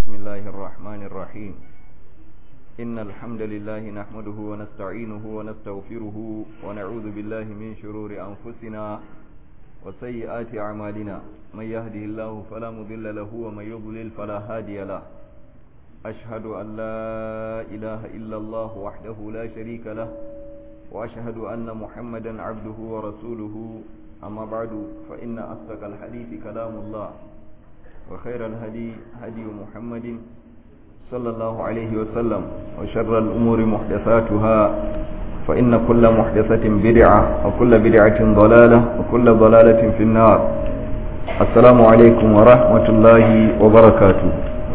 بسم الله الرحمن الرحيم إن الحمد لله نحمده ونستعينه ونستغفره ونعوذ بالله من شرور أنفسنا وسيئات أعمالنا من يهده الله فلا مضل له ومن يضلل فلا هادي له أشهد أن لا إله إلا الله وحده لا شريك له وأشهد أن محمدا عبده ورسوله أما بعد فإن أصدق الحديث كلام الله وخير الهدي هدي محمد صلى الله عليه وسلم وشر الأمور محدثاتها فإن كل محدثة بدعة وكل بدعة ضلالة وكل ضلالة في النار. السلام عليكم ورحمة الله وبركاته.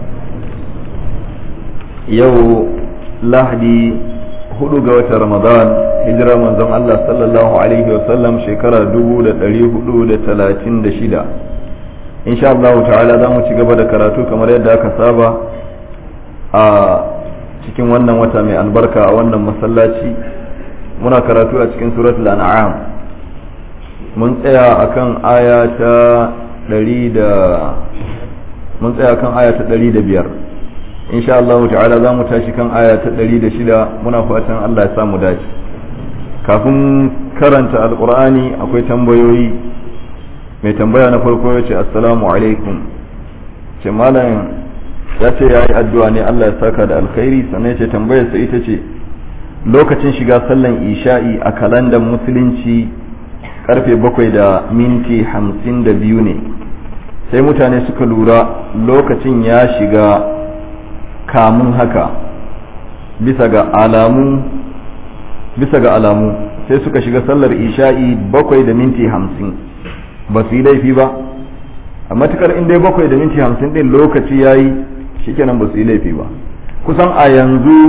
يو لهدي هدوغة رمضان هجرة منظم الله صلى الله عليه وسلم شكرا دبودة لهدودة 36. insha Allah ta'ala za mu ci gaba da karatu kamar yadda aka saba a cikin wannan wata mai albarka a wannan masallaci. Muna karatu a cikin suratul an'am, mun tsaya akan aya ta 105. insha Allah ta'ala za mu tashi kan aya ta 106. muna fatan Allah ya samu dace. Kafin karanta alqur'ani akwai tambayoyi. Mai tambaya na farko ya ce assalamu alaikum, ce malam ya ce ya yi addu'a ne Allah ya saka da alkhairi, sannan ya ce tambayarsa ita ce lokacin shiga sallan isha'i a kalandar musulunci karfe 7:52 ne, sai mutane suka lura lokacin ya shiga kamun haka bisa ga alamu sai suka shiga sallar isha'i 7:50. ba su yi laifi ba, a matukar inda 7:50 din lokaci ya yi shikenan ba su yi laifi ba. Kusan a yanzu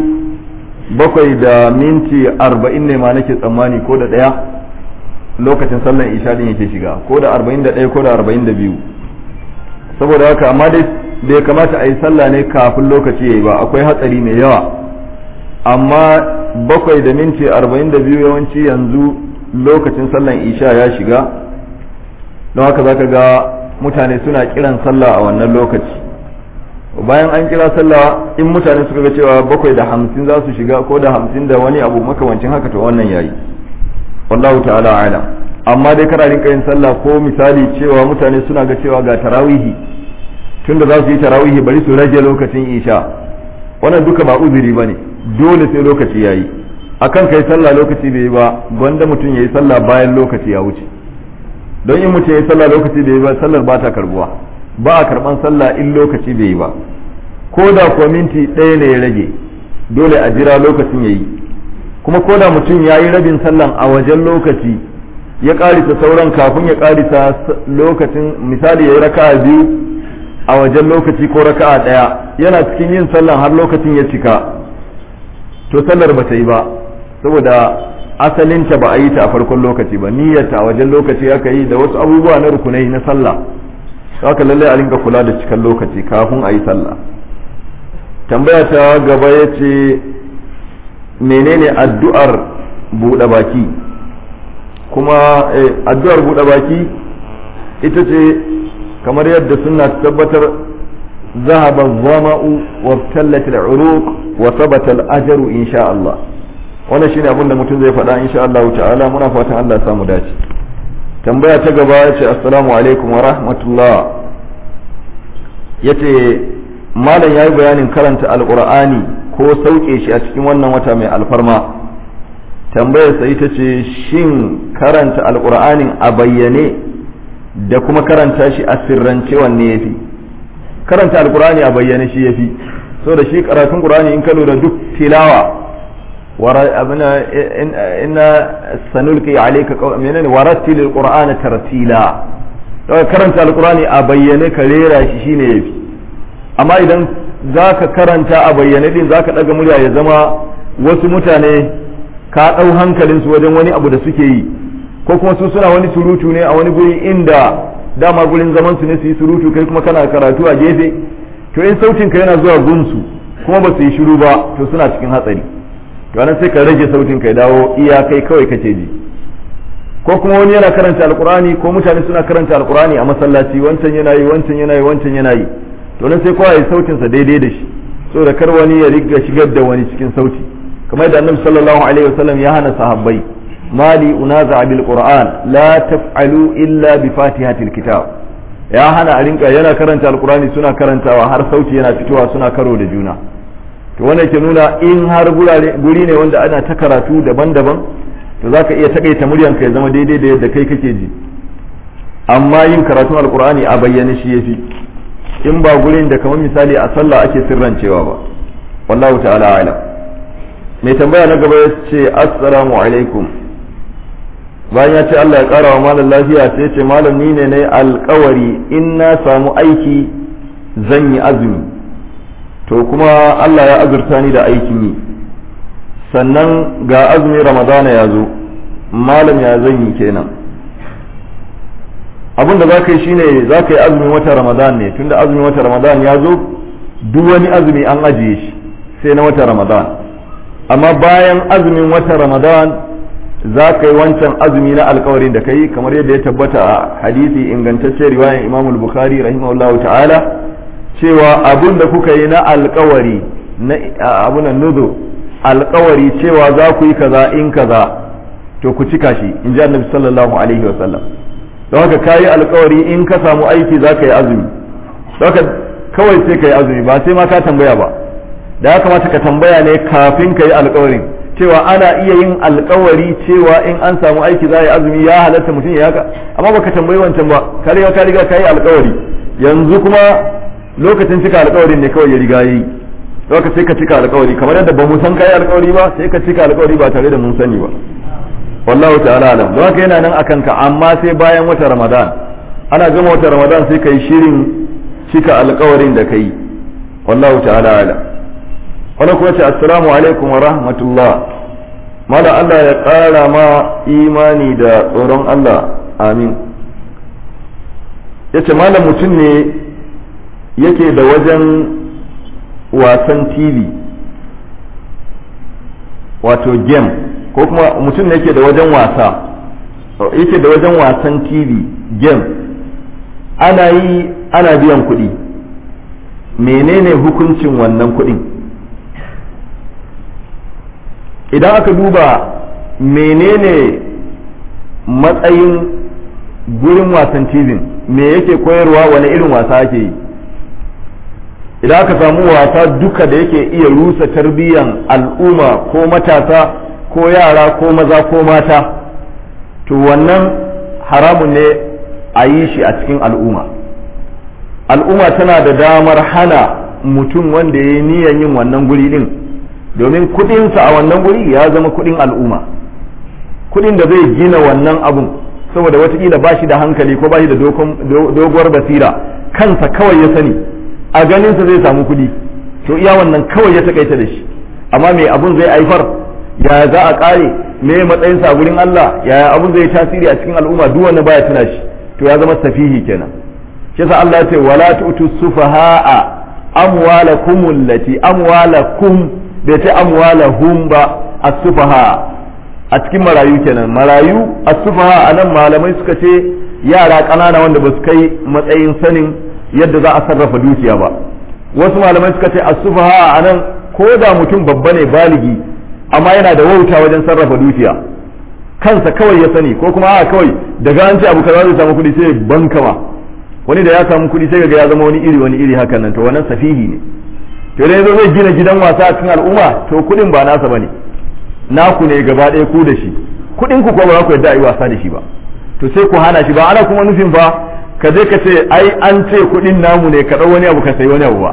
7:40 ne ma nake tsammani ko da ɗaya lokacin sallan isha din yake shiga, ko da 41 ko da 42. saboda haka amma dai bai kamata a yi sallah ne kafin lokaci ya yi ba, akwai hatsari mai yawa. amma 7:42 yawanci yanzu lokacin sallan isha ya shiga, don haka zaka ga mutane suna kiran sallah a wannan lokaci. Bayan an kira sallah, in mutane suka ga cewa 7:50 za su shiga ko da 50 da wani abu makamancin haka, to wannan yayi, wallahu ta'ala alam. amma dai kana rinka yin sallah, ko misali cewa mutane suna ga cewa ga tarawihi, tunda za su yi tarawihi bari su rage lokacin isha, wannan duka ba uzuri bane, dole sai lokaci yayi. akan kai sallah lokaci bai yi ba, gwanda mutum yayi sallah bayan lokaci ya wuce. don in mutum ya yi sallah lokaci bai yi ba, sallar ba ta karbuwa, ba a karban sallah in lokaci bai yi ba. ko da kuwa minti ɗaya ne ya rage, dole a jira lokacin ya yi. kuma ko da mutum ya yi rabin sallan a wajen lokaci, ya ƙarisa sauran kafin ya ƙarisa lokacin, misali ya yi raka'a 2 a wajen lokaci ko raka'a 1, yana cikin yin sallan har lokacin ya cika, to sallar ba ta yi ba, saboda asalinta ba a yi ta a farkon lokaci ba, niyyarta a wajen lokaci aka yi da wasu abubuwa na rukunai na sallah. haka lallai a rinka kula da cikin lokaci kafin a yi sallah. tambaya ta gaba ya ce menene addu'ar buɗe baki? kuma addu'ar buɗe baki ita ce kamar yadda sunna ta tabbatar, zahaba zama'u wa tallat al-uruq wa thabata al-ajru insha Allah. wannan shine abin da mutum zai faɗa insha Allah ta'ala. muna fatan Allah ya samu dace. tambaya ta gaba ya ce assalamu alaikum wa rahmatullah, yace malam yayi bayanin karanta alqur'ani ko sauke shi a cikin wannan wata mai alfarma. tambayar sa ita ce shin karanta alqur'anin a bayyane da kuma karanta shi a sirrance wanne yafi? karanta alqur'ani a bayyane shi yafi, so da shi karatun qur'ani in ka lura duk tilawa inna sanulqi alayka menene warattil alqur'ana tartila. karanta alqur'ani a bayyane ka rera shi shine yafi. amma idan zaka karanta a bayyane din zaka daga murya ya zama wasu mutane ka dau hankalin su wajen wani abu da suke yi, ko kuma su suna wani surutu ne a wani guri inda dama gurin zaman su ne su yi surutu, kai kuma kana karatu a gefe, to in sautin ka yana zuwa gunsu kuma ba su yi shiru ba, to suna cikin hatsari. to anan sai ka rage sautin ka dawo iya kai kawai kace ji. ko kuma wani yana karanta alqur'ani ko mutane suna karanta alqur'ani a masallaci, wancan yana yi wancan yana yi wancan yana yi, to nan sai kowa ya sautin sa daidai da shi saboda kar wani ya riga shigar da wani cikin sauti kamar da annabi sallallahu alaihi wasallam ya hana sahabbai mali unaza bil qur'an la taf'alu illa bi fatihatil kitab ya hana a rinka yana karanta alqur'ani suna karantawa har sauti yana fitowa suna karo da juna to wannan ke nuna in har guri ne wanda ana ta karatu daban-daban to zaka iya takaita muryanka ya zama daidai da yadda kai kake ji amma yin karatun alqur'ani a bayyane shi yafi in ba gurin da kamar misali a sallah ake sirrancewa ba wallahu ta'ala a'lam mai tambaya na gaba ya ce assalamu alaikum bayan ya ce Allah ya kara wa malam lafiya sai ya ce malam ni ne alkawari in na samu aiki zan yi azumi to kuma Allah ya azurta ni da aikin yi sannan ga azumin ramadana ya zo malam ya zan yi kenan abin da za ka yi shine za ka yi azumin wata ramadan ne tunda azumin wata ramadan ya zo duk wani azumi an ajiye shi sai na wata ramadan amma bayan azumin wata ramadan za ka yi wancan azumi na alkawarin da ka yi kamar yadda ya tabbata a hadisi ingantacce riwayan imam al-bukhari rahimahullahu ta'ala cewa abun da kuka yi na alkawari na abunan nudu alkawari cewa za ku yi kaza in kaza to ku cika shi in ji annabi sallallahu alaihi wasallam don haka ka yi alkawari in ka samu aiki za ka yi azumi don haka kawai sai ka yi azumi ba sai ma ka tambaya ba da ya kamata ka tambaya ne kafin ka yi alkawarin cewa ana iya yin alkawari cewa in an samu aiki za a yi azumi ya halatta mutum ya haka amma baka tambayi wancan ba ka riga ka yi alkawari yanzu kuma lokacin cika alkawarin ne kawai ya riga yi don haka sai ka cika alkawari kamar yadda ba mu san ka yi alkawari ba sai ka cika alkawari ba tare da mun sani ba wallahu ta'ala alam don haka yana nan akan ka amma sai bayan wata ramadan ana gama wata ramadan sai ka yi shirin cika alkawarin da ka yi wallahu ta'ala alam wani kuma ce assalamu alaikum wa rahmatullah mala Allah ya ƙara ma imani da tsoron Allah amin ya ce malam mutum ne yake da wajen wasan tv wato game ko kuma mutum ne yake da wajen wasa yake da wajen wasan tv game ana biyan kuɗi menene hukuncin wannan kuɗin idan aka duba menene matsayin gurin wasan tv me yake koyarwa wani irin wasa ake yi idan aka samu wasa duka da yake iya rusa tarbiyyan al'umma ko matasa ko yara ko maza ko mata to wannan haramun ne a yi shi a cikin al'umma tana da damar hana mutum wanda ya yi niyan yin wannan guri din domin kudinsa a wannan guri ya zama kudin al'umma kudin da zai gina wannan abun saboda watakila ba shi da hankali ko ba shi da doguwar basira kansa kawai ya sani a ganinsa zai samu kudi to iya wannan kawai ya takaita da shi amma mai abun zai haifar yaya za a kare me matsayinsa a gurin Allah yaya abun zai tasiri a cikin al'umma duk wanda baya tuna shi to ya zama safihi kenan shi yasa Allah ya ce wala tu'tu sufaha'a amwalakum allati amwalakum bai ce amwalahum ba as-sufaha a cikin marayu kenan marayu as-sufaha anan malamai suka ce yara ƙanana wanda ba su kai matsayin sanin yadda za a sarrafa dukiya ba wasu malamai suka ce as-sufaha anan ko da mutum babba ne baligi amma yana da wauta wajen sarrafa dukiya kansa kawai ya sani ko kuma a kawai daga an ce abu kaza zai samu kuɗi sai banka ma wani da ya samu kuɗi sai ga ya zama wani iri hakan nan to wannan safihi ne to dai zai gina gidan wasa a cikin al'umma to kuɗin ba nasa bane naku ne gaba ɗaya ku da shi kuɗin ku ko ba ku yadda a yi wasa da shi ba to sai ku hana shi ba ana kuma nufin ba ka je ka ce ai an ce kuɗin namu ne ka ɗau wani abu ka sayi wani abu ba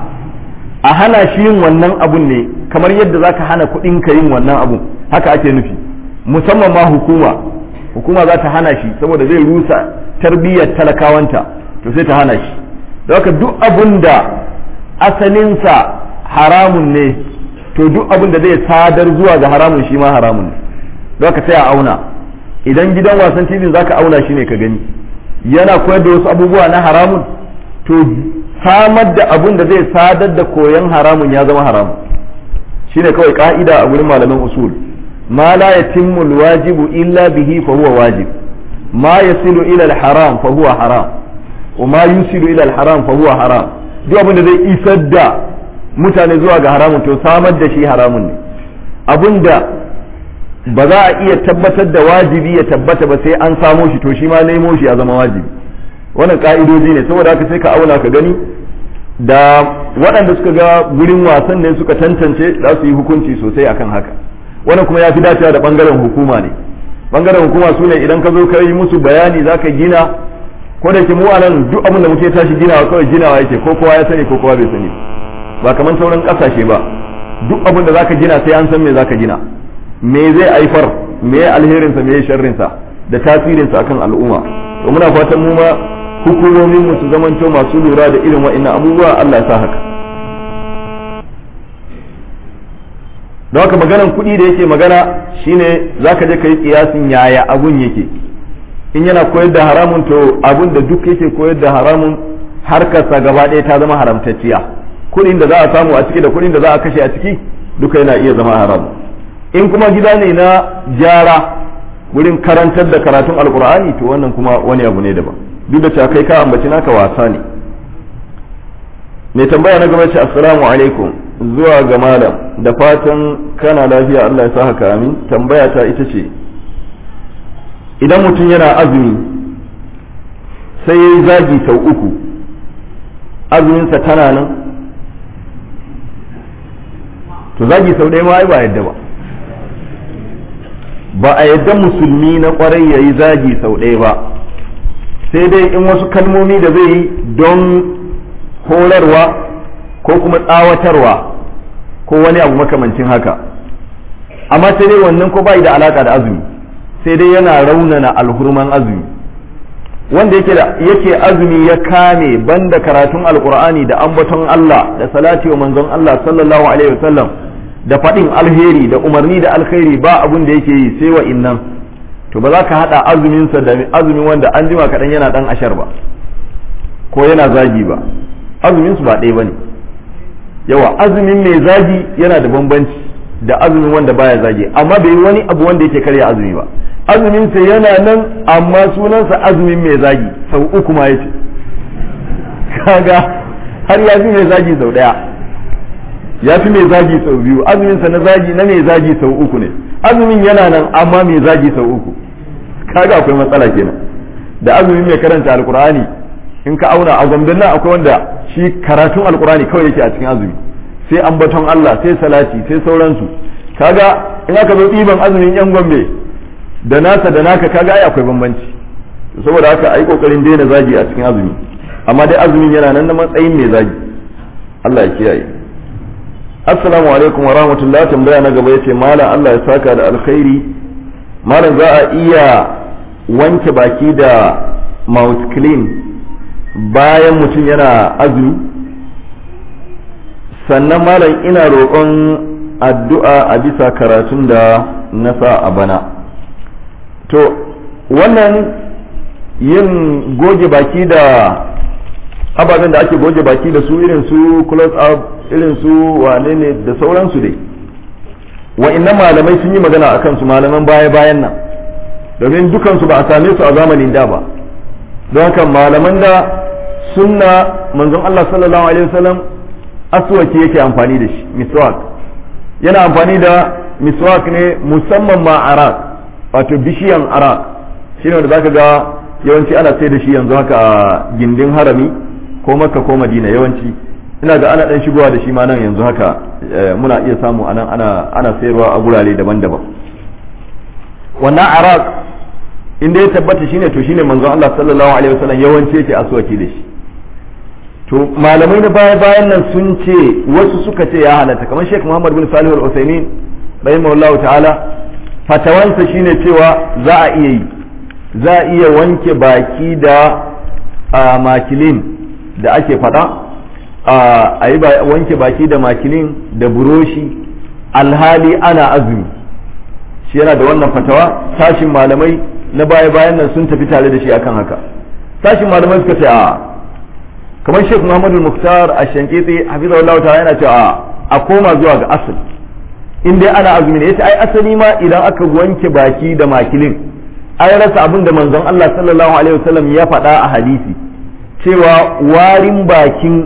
a hana shi yin wannan abun ne kamar yadda za ka hana kuɗin ka yin wannan abun haka ake nufi musamman ma hukuma za ta hana shi saboda zai rusa tarbiyyar talakawanta to sai ta hana shi da haka duk abun da asalinsa haramun ne to duk abun da zai sadar zuwa ga haramun shi ma haramun ne da haka sai a auna idan gidan wasan tv za ka auna shi ne ka gani yana koyar da wasu abubuwa na haramun to samar da abun da zai sadar da koyon haramun ya zama haramun shine kawai ka'ida a gurin malaman usul ma la yatimmu alwajibu illa bihi fa huwa wajib ma yasilu ila alharam fa huwa haram wa ma yusilu ila alharam fa huwa haram duk abin da zai isar da mutane zuwa ga haramun to samar da shi haramun ne. Abin da ba za a iya tabbatar da wajibi ya tabbata ba sai an samo shi to shi ma nemo shi ya zama wajibi. Wannan ka'idoji ne, saboda haka sai ka auna ka gani da waɗanda suka ga gurin wasan ne suka tantance za su yi hukunci sosai akan haka. Wannan kuma ya fi dacewa da ɓangaren hukuma ne. Ɓangaren hukuma su ne idan ka zo ka yi musu bayani za ka gina, ko da ke mu anan duk abin da muke tashi ginawa kawai ginawa yake, ko kowa ya sani ko kowa bai sani ba kamar sauran ƙasashe ba. Duk abin da za ka gina sai an san me za ka gina, me zai haifar, me alherinsa, me sharrinsa da tasirinsa akan al'umma. To muna fatan mu ma hukumomin mu su zamanto masu lura da irin wa'annan abubuwa. Allah ya sa haka. don haka maganan kuɗi da yake magana shine zaka je kai kiyasin yaya abun yake. In yana koyar da haramun to abun da duk yake koyar da haramun harkarsa gaba ɗaya ta zama haramtacciya. Kuɗin da za a samu a ciki da kuɗin da za a kashe a ciki duka yana iya zama haramun. In kuma gida ne na gyara wurin karantar da karatun alkur'ani to wannan kuma wani abu ne daban, duk da cewa kai ka ambaci naka wasa ne. Mai tambaya na gaba ce assalamu alaikum, zuwa ga malam da fatan kana lafiya, Allah ya sa haka amin. Tambaya ta ita ce, idan mutum yana azumi sai ya yi zagi sau uku, azuminsa tana nan? To zagi sau ɗaya ma ai ba yadda ba, ba a yadda musulmi na kwarai ya yi zagi sau ɗaya ba, sai dai in wasu kalmomi da zai yi don horarwa ko kuma tsawatarwa ko wani abu makamancin haka, amma sai dai wannan ko bai da alaka da azumi, sai dai yana raunana alhurman azumi. Wanda yake azumi ya kame banda karatun alkur'ani da ambaton Allah da salati wa manzon Allah sallallahu alaihi wasallam da faɗin alheri da umarni da alkhairi ba abun da yake yi sai wa innan, to ba za ka haɗa azuminsa da azumin wanda an jima kaɗan yana ɗan ashar ba ko yana zagi ba. Azuminsu ba ɗaya ba ne. Yawa azumin mai zagi yana da bambanci da azumin wanda baya zagi, amma bai yi wani abu wanda yake karya azumi ba. Azuminsa yana nan amma sunansa azumin mai zagi sau uku ma yace kaga har ya fi mai zagi sau ɗaya, ya fi mai zagi sau biyu. Azuminsa na zagi na mai zagi sau uku ne, azumin yana nan amma mai zagi sau uku. Kaga akwai matsala kenan. Da azumin mai karanta alkur'ani in ka auna a gwamnan nan akwai wanda shi karatun alkur'ani kawai yake a cikin azumi, sai ambaton Allah, sai salati, sai sauransu. Kaga in aka zo ɗiban azumin yan gombe da nasa da naka kaga ai akwai bambanci. Saboda haka ai kokarin daina zagi a cikin azumi, amma dai azumin yana nan na matsayin mai zagi. Allah ya kiyaye. Assalamu alaikum wa rahmatullah. Tambaya na gaba yace malam Allah ya saka da alkhairi, malam za a iya wanke baki da mouth clean bayan mutum yana azumi? Sannan malam ina roƙon addu'a a bisa karatun da na sa a bana. To wannan yin goge baki da ababen da ake goge baki da su irin su close up, irin su wane ne da sauransu dai, wa'annan malamai sun yi magana a kansu, malaman baya-bayan nan, domin dukansu ba a same su a zamanin da ba. Don haka malaman da sunna manzon Allah sallallahu alaihi wasallam aswaki yake amfani da shi, miswak yana amfani da miswak ne musamman ma arak, wato bishiyan arak shine wanda zaka ga yawanci ana sai da shi yanzu haka a gindin harami ko Makka ko Madina. Yawanci ina ga ana dan shigowa da shi ma nan yanzu haka muna iya samu anan ana sayarwa a gurare daban-daban. Wannan arak inda ya tabbata shine to shine manzon Allah sallallahu alaihi wasallam yawanci yake aswaki da shi. To malamai na bayan nan sun ce, wasu suka ce ya halatta, kamar Sheikh Muhammad bin Salih al-Uthaymeen rahimahullahu ta'ala, fatawansa shine cewa za a iya yi, za a iya wanke baki da makilin da ake fada, a yi wanke baki da makilin da buroshi alhali ana azumi. Shi yana da wannan fatawa. Sashin malamai na bayan nan sun tafi tare da shi akan haka. Sashin malamai suka ce a, kamar Sheikh Muhammad al-Mukhtar ash-Shankiti hafizahullahu ta'ala yana cewa a koma zuwa ga asali, in dai ana azumi ne. Yace ai asali ma idan aka wanke baki da makilin ai rasa abin da manzon Allah sallallahu alaihi wasallam ya faɗa a hadisi cewa warin bakin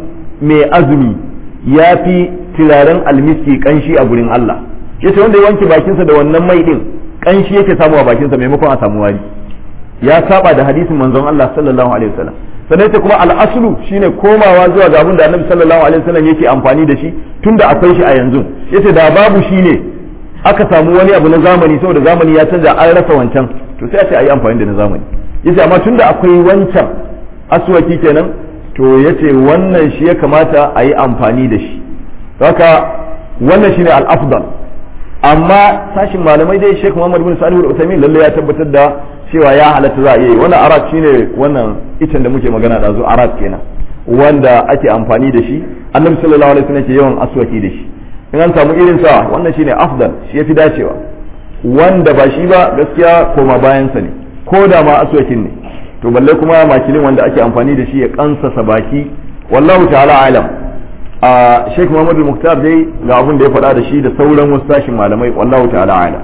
mai azumi ya fi turaren almiski kanshi a gurin Allah yace wanda ya wanke bakinsa da wannan mai din kanshi yake samu a bakinsa maimakon a samu wari ya saba da hadisin manzon Allah sallallahu alaihi wasallam sannan ita kuma al'aslu shine komawa zuwa ga abin da Annabi sallallahu alaihi wasallam yake amfani da shi tunda akwai shi a yanzu yace da babu shi ne aka samu wani abu na zamani saboda zamani ya canza an rasa wancan to sai a ce ayi amfani da na zamani yace amma tunda akwai wancan aswaki kenan to yace wannan shi ya kamata a yi amfani da shi haka wannan shine al-afdal amma sashin malamai dai Sheikh Muhammad bin Salih al-Uthaymeen lalle ya tabbatar da cewa ya halatta za a iya yi wannan arat shine wannan icen da muke magana da zu arat kenan wanda ake amfani da shi Annabi sallallahu alaihi wasallam ke yawan aswaki da shi in an samu irin sa wannan shine afdal shi yafi dacewa wanda ba shi ba gaskiya koma bayan sa ne ko da ma aswakin ne to balle kuma makilin wanda ake amfani da shi ya kansasa baki wallahu ta'ala alam a Sheikh Muhammad al-Muqtar dai ga abun da ya faɗa da shi da sauran wasu sashin malamai wallahu ta'ala alam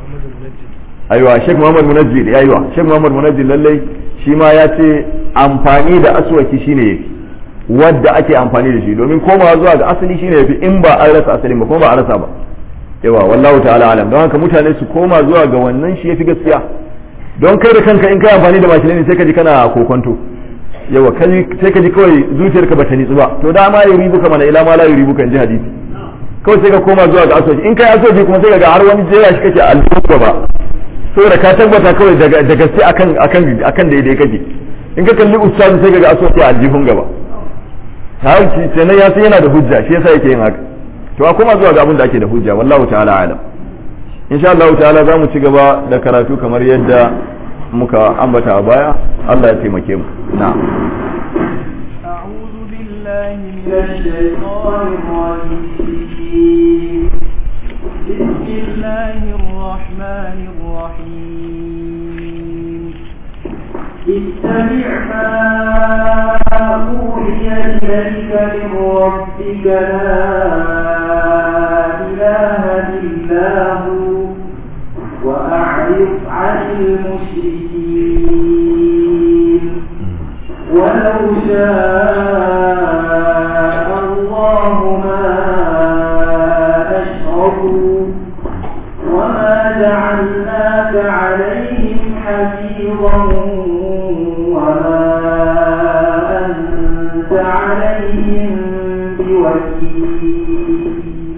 aiwa Sheikh Muhammad Munajjid aiwa Sheikh Muhammad Munajjid lallai shi ma ya ce amfani da aswaki shine yafi wadda ake amfani da shi domin komawa zuwa ga asali shine yafi in ba an rasa asali ba kuma ba a rasa ba yawa wallahu ta'ala alam don haka mutane su koma zuwa ga wannan shi yafi gaskiya don kai da kanka in kai amfani da mashin ne sai ka ji kana kokonto yawa sai ka ji kawai zuciyarka bata nitsu ba to da ma yuribuka mana ila ma la yuribuka in ji hadisi kawai sai ka koma zuwa ga aswaji in kai aswaji kuma sai ka ga har wani jera shi kake alƙuwa ba saboda ka tabbata kawai da gaske akan daidai kake in ka kalli ustazu sai ka ga aswaji a aljihun gaba har shi sai ya san yana da hujja shi yasa yake yin haka to a koma zuwa ga abin da ake da hujja wallahu ta'ala alam insha Allah ta'ala za mu ci gaba da karatu kamar yadda muka ambata a baya Allah ya taimake mu na'am a'udhu billahi minash shaitanir rajim bismillahir rahmanir rahim ittabi' ma uhiya ilayka min rabbika la ilaha illa hu وأعرض عن المشركين ولو شاء الله ما أشركوا وما جعلناك عليهم حفيظا وما أنت عليهم بوكيل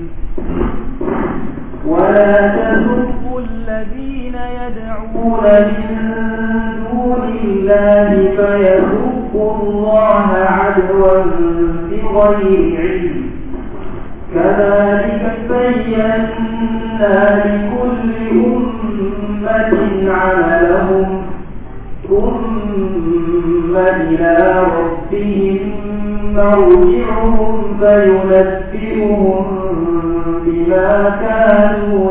ولا تسبوا الذين يدعون من دون الله فيسبوا الله عدوا بغير علم كذلك بينا لكل أمة عملهم ثم إلى ربهم مرجعهم فينبئهم بما كانوا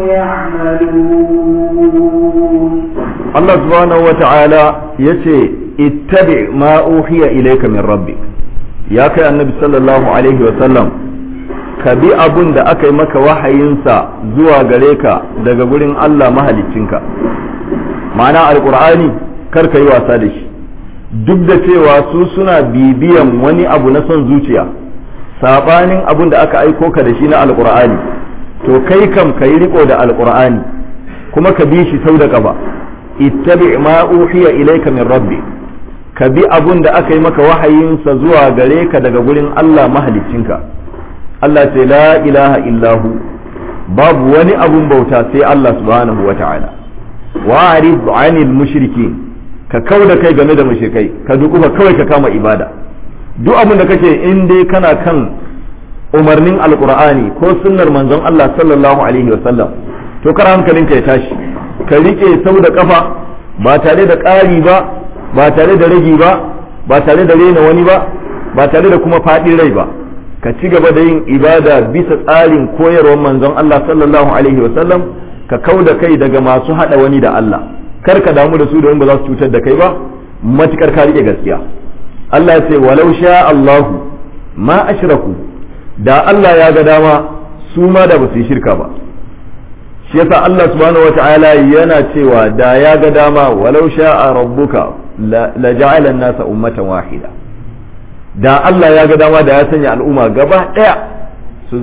يعملون الله سبحانه وتعالى يتي اتبع ما أوحي إليك من ربك يا كي النبي صلى الله عليه وسلم كبي أبن دا أكي مك وحينسا زوا غريكا دا قولين الله مهلكينك معنى القرآن كركا يواسادش duk da cewa su suna bibiyan wani abu na son zuciya sabanin abun da aka aiko ka da shi na alqur'ani to kai kam kai riko da alqur'ani kuma ka bi shi sau da kafa ittabi ma uhiya ilayka min rabbi ka bi abun da aka yi maka wahayinsa zuwa gare ka daga gurin Allah mahaliccinka Allah ce la ilaha illahu babu wani abun bauta sai Allah subhanahu wa ta'ala wa arid anil mushrikin ka kau da kai game da mushrikai ka dukufa kawai ka kama ibada duk abin da kake in dai kana kan umarnin alqur'ani ko sunnar manzon Allah sallallahu alaihi wasallam to kar hankalinka ya tashi ka rike sau da kafa ba tare da ƙari ba ba tare da ragi ba ba tare da rena wani ba ba tare da kuma faɗin rai ba ka ci gaba da yin ibada bisa tsarin koyarwar manzon Allah sallallahu alaihi wasallam ka kau da kai daga masu hada wani da Allah kar ka damu da su domin ba za su cutar da kai ba matukar ka rike gaskiya Allah ya ce walau sha Allahu ma ashraku da Allah ya ga dama su ma da ba su yi shirka ba shi yasa Allah subhanahu wata'ala yana cewa da ya ga dama walau sha'a rabbuka la ja'ala an-nasa ummatan wahida da Allah ya ga dama da ya sanya al'umma gaba daya su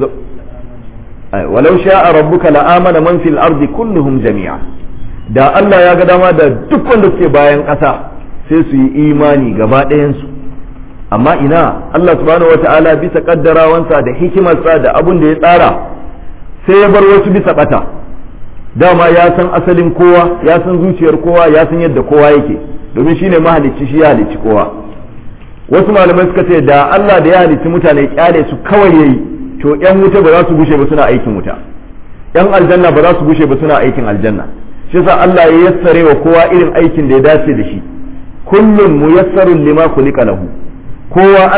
walau sha'a rabbuka la'amana man fil ardi kulluhum jami'a, da Allah ya ga dama da duk wanda suke bayan ƙasa sai su yi imani gaba ɗayansu. Amma ina Allah subhanahu wata'ala bisa kaddarawansa da hikimarsa da abun da ya tsara sai ya bar wasu bisa bata. Dama ya san asalin kowa, ya san zuciyar kowa, ya san yadda kowa yake, domin shine mahalicci, shi ya halicci kowa. Wasu malamai suka ce da Allah da ya halicci mutane kyale su kawai yayi, to yan wuta ba za su gushe ba suna aikin wuta, yan aljanna ba za su gushe ba suna aikin aljanna. Shi yasa Allah ya yassare wa kowa irin aikin da ya dace da shi. Kullum muyassarun lima khuliqa lahu, kowa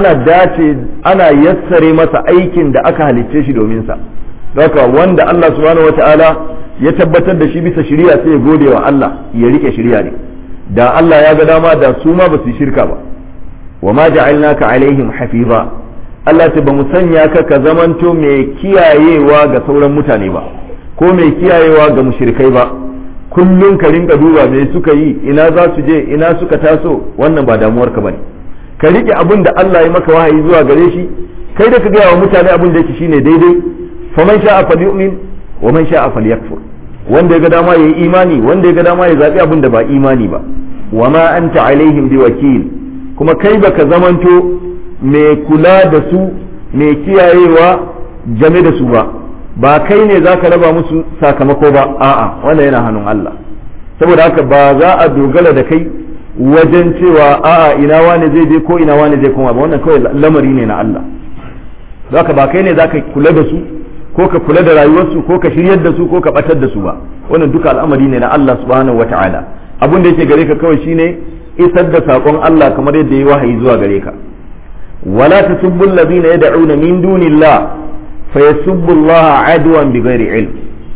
ana yassare masa aikin da aka halicce shi domin sa. Haka wanda Allah subhanahu wataala ya tabbatar da shi bisa shari'a sai ya gode wa Allah, ya rike shari'a ne. Da Allah ya ga dama da su ma ba su shirka ba. Wa ma ja'alnaka alaihim hafiza, Allah ta ba mu sanya ka zamanto mai kiyayewa ga sauran mutane ba, ko mai kiyayewa ga mushrikai ba. Kullum ka rinka duba me suka yi, ina za su je, ina suka taso, wannan ba damuwar ka bane. Ka rike abin da Allah ya maka wahayi zuwa gare shi, kai da ka gaya wa mutane abin da yake shine daidai. Faman sha'a falyu'min wa man sha'a falyakfur, wanda ya ga dama yayi imani, wanda ya ga dama ya zabi abin da ba imani ba. Wa ma anta alaihim biwakil, kuma kai baka zamanto mai kula da su, mai kiyayewa game da su ba kai ne zaka raba musu sakamako ba, a'a wannan yana hannun Allah. Saboda haka ba za a dogara da kai wajen cewa a'a ina wani zai je ko ina wani zai koma ba, wannan kawai lamari ne na Allah. Zaka ba kai ne zaka kula da su ko ka kula da rayuwarsu ko ka shiryar da su ko ka batar da su ba, wannan duka al'amari ne na Allah subhanahu wata'ala. Abin da yake gare ka kawai shine isar da sakon Allah kamar yadda ya wahayi zuwa gare ka. wala tasubbu alladhina yad'una min dunillah fayasubbu Allah adwan bighairi ilm.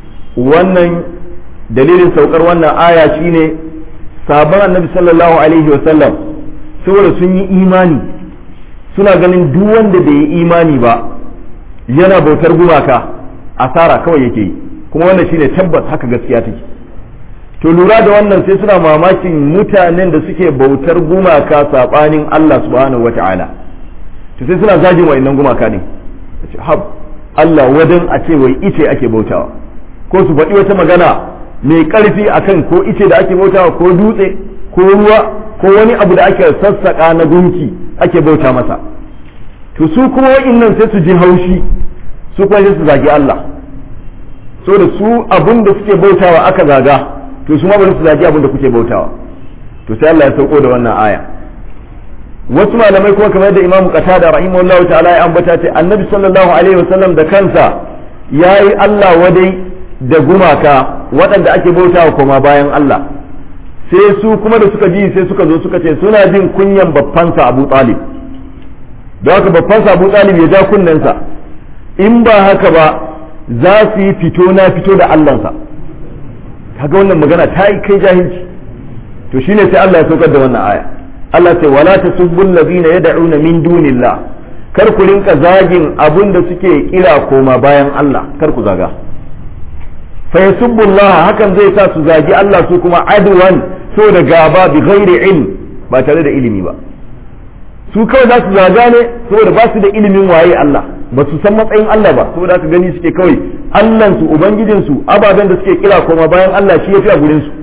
wannan dalilin saukar wannan aya shine sabon annabi sallallahu alaihi wa sallam saboda sun yi imani suna ganin duk wanda bai yi imani ba yana bautar gumaka asara kawai yake yi, kuma wannan shine tabbas haka gaskiya take. to lura da wannan sai suna mamakin mutanen da suke bautar gumaka sabanin Allah subhanahu wata'ala, to sai suna zagin wayannan gumaka ne, hab Allah wadan a ce wai ice ake bautawa, ko su faɗi wata magana mai ƙarfi akan ko ice da ake bautawa ko dutse ko ruwa ko wani abu da ake sassaka na gunki ake bauta masa. to su kuma wa'innan sai su ji haushi, su kuma sai su zagi Allah, so da su abun da suke bautawa aka zaga, to su ma bari su zagi abun da kuke bautawa. to sai Allah ya sauko da wannan aya. wasu malamai kuma kamar da Imam Qatada rahimahullahu ta'ala ya ambata ce Annabi sallallahu alaihi wasallam da kansa yayi Allah wadai da gumaka waɗanda ake bautawa kuma bayan Allah. sai su kuma da suka ji sai suka zo suka ce suna jin kunyan babbansa Abu Talib, da haka babbansa Abu Talib ya ja kunnensa, in ba haka ba za su yi fito na fito da Allahnsa. kaga wannan magana ta yi kai jahilci. to shine sai Allah ya saukar da wannan aya. Allah sai wala tasubbu alladhina yad'una min dunillah, kar ku rinka zagin abun da suke kira koma bayan Allah, kar ku zaga. fa yasubbu Allah, hakan zai sa su zagi Allah su kuma adwan, so da gaba bi ghairi ilm, ba tare da ilimi ba. su kawai za su zaga ne saboda ba su da ilimin waye Allah, ba su san matsayin Allah ba, saboda su gani suke kawai Allahnsu ubangijinsu ababen da suke kira koma bayan Allah shi yafi a gurin su.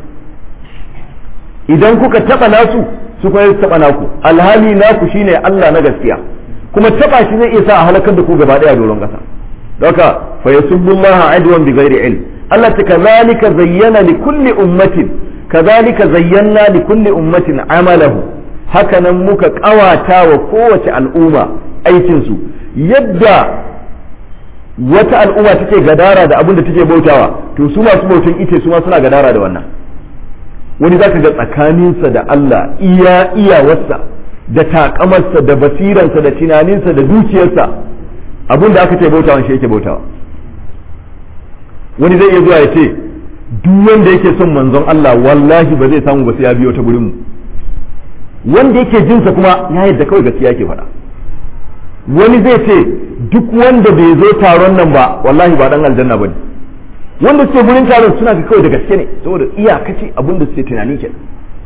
idan kuka taba nasu su kuma su taba naku, alhali naku shine Allah na gaskiya, kuma taba shi zai iya sa a halakar da ku gaba daya doron kasa. haka fa yasubbullaha adwan bighairi ilm. Allah ta kazalika zayyana li kulli ummatin, kazalika zayyana li kulli ummatin amalahu, haka nan muka kawata wa kowace al'umma aikinsu. yadda wata al'umma take gadara da abin da take bautawa, to su masu bautan ite su ma suna gadara da wannan. wani za ka ga tsakaninsa da Allah iyawarsa da takamarsa da basiransa da tunaninsa da dukiyarsa abin da aka ce bautawa shi yake bautawa. wani zai iya zuwa ya ce duk wanda yake son manzon Allah wallahi ba zai samu ba sai ya biyo ta gurin mu. wanda yake jinsa kuma ya yadda kawai gaskiya ke faɗa. wani zai ce duk wanda bai zo taron nan ba wallahi ba dan aljanna bane. wanda suke gurin taron suna ga kawai da gaske ne, saboda iyakaci abin da suke tunani kenan.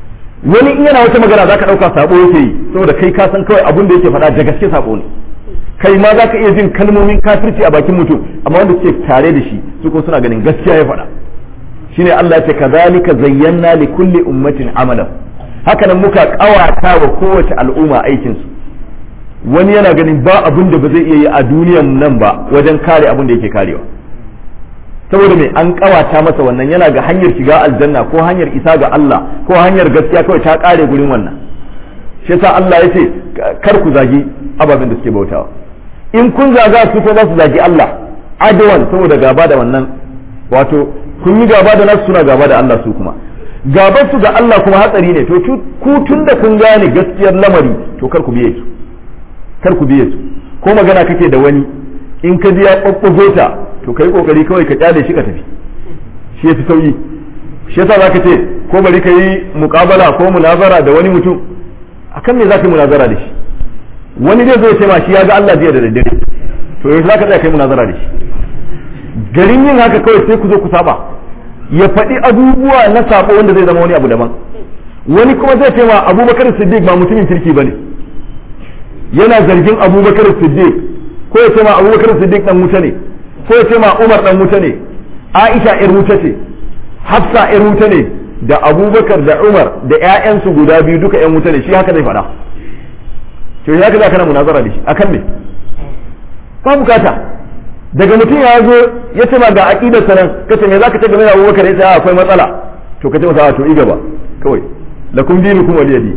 wani in yana wata magana zaka dauka sabo yake yi saboda kai ka san kawai abin da yake faɗa da gaske sabo ne, kai ma zaka iya jin kalmomin kafirci a bakin mutum amma wanda suke tare da shi su ko suna ganin gaskiya ya faɗa. shine Allah ya ce kazalika zayyana li kulli ummatin amalan, haka nan muka kawata wa kowace al'umma aikin su. wani yana ganin ba abin da ba zai iya yi a duniyan nan ba wajen kare abin da yake karewa, saboda me an kawata masa wannan, yana ga hanyar shiga aljanna ko hanyar isa ga Allah ko hanyar gaskiya kawai ta kare gurin wannan. shi yasa Allah ya ce kar ku zagi ababen da suke bautawa, in kun zaga su ko za su zagi Allah adawan saboda gaba da wannan, wato kun yi gaba da nasu suna gaba da Allah su kuma gaban su ga Allah kuma hatsari ne. to ku tun da kun gane gaskiyar lamari to kar ku biye su, kar ku biye su. ko magana kake da wani in ka ji ya ɓaɓɓago ta to kai kokari kawai ka kyale shi ka tafi, shi yafi sauyi. shi yasa zaka ce ko bari ka yi muqabala ko munazara da wani mutum, akan me zaka yi munazara da shi? wani zai zo ya ce ma shi ya ga Allah jiya da daddare, to yanzu zaka tsaya kai munazara da shi? garin yin haka kawai sai ku zo ku saba, ya faɗi abubuwa na sabo wanda zai zama wani abu daban. wani kuma zai ce ma Abubakar Siddiq ba mutumin kirki bane, yana zargin Abubakar Siddiq, ko ya ce ma Abubakar Siddiq dan wuta ne, ko ya ce ma Umar dan wuta ne, Aisha yar wuta ce, Hafsa yar wuta ne, da Abubakar da Umar da ƴaƴansu guda biyu duka ƴan wuta ne, shi haka zai faɗa. to ya ka za kana munazara da shi akan me? ba bukata. daga mutum ya zo ya ce ma ga aqidar sanan kace me zaka ce game da Abubakar, ya ce akwai matsala, to kace masa to i gaba kawai, lakum dinukum waliyadi,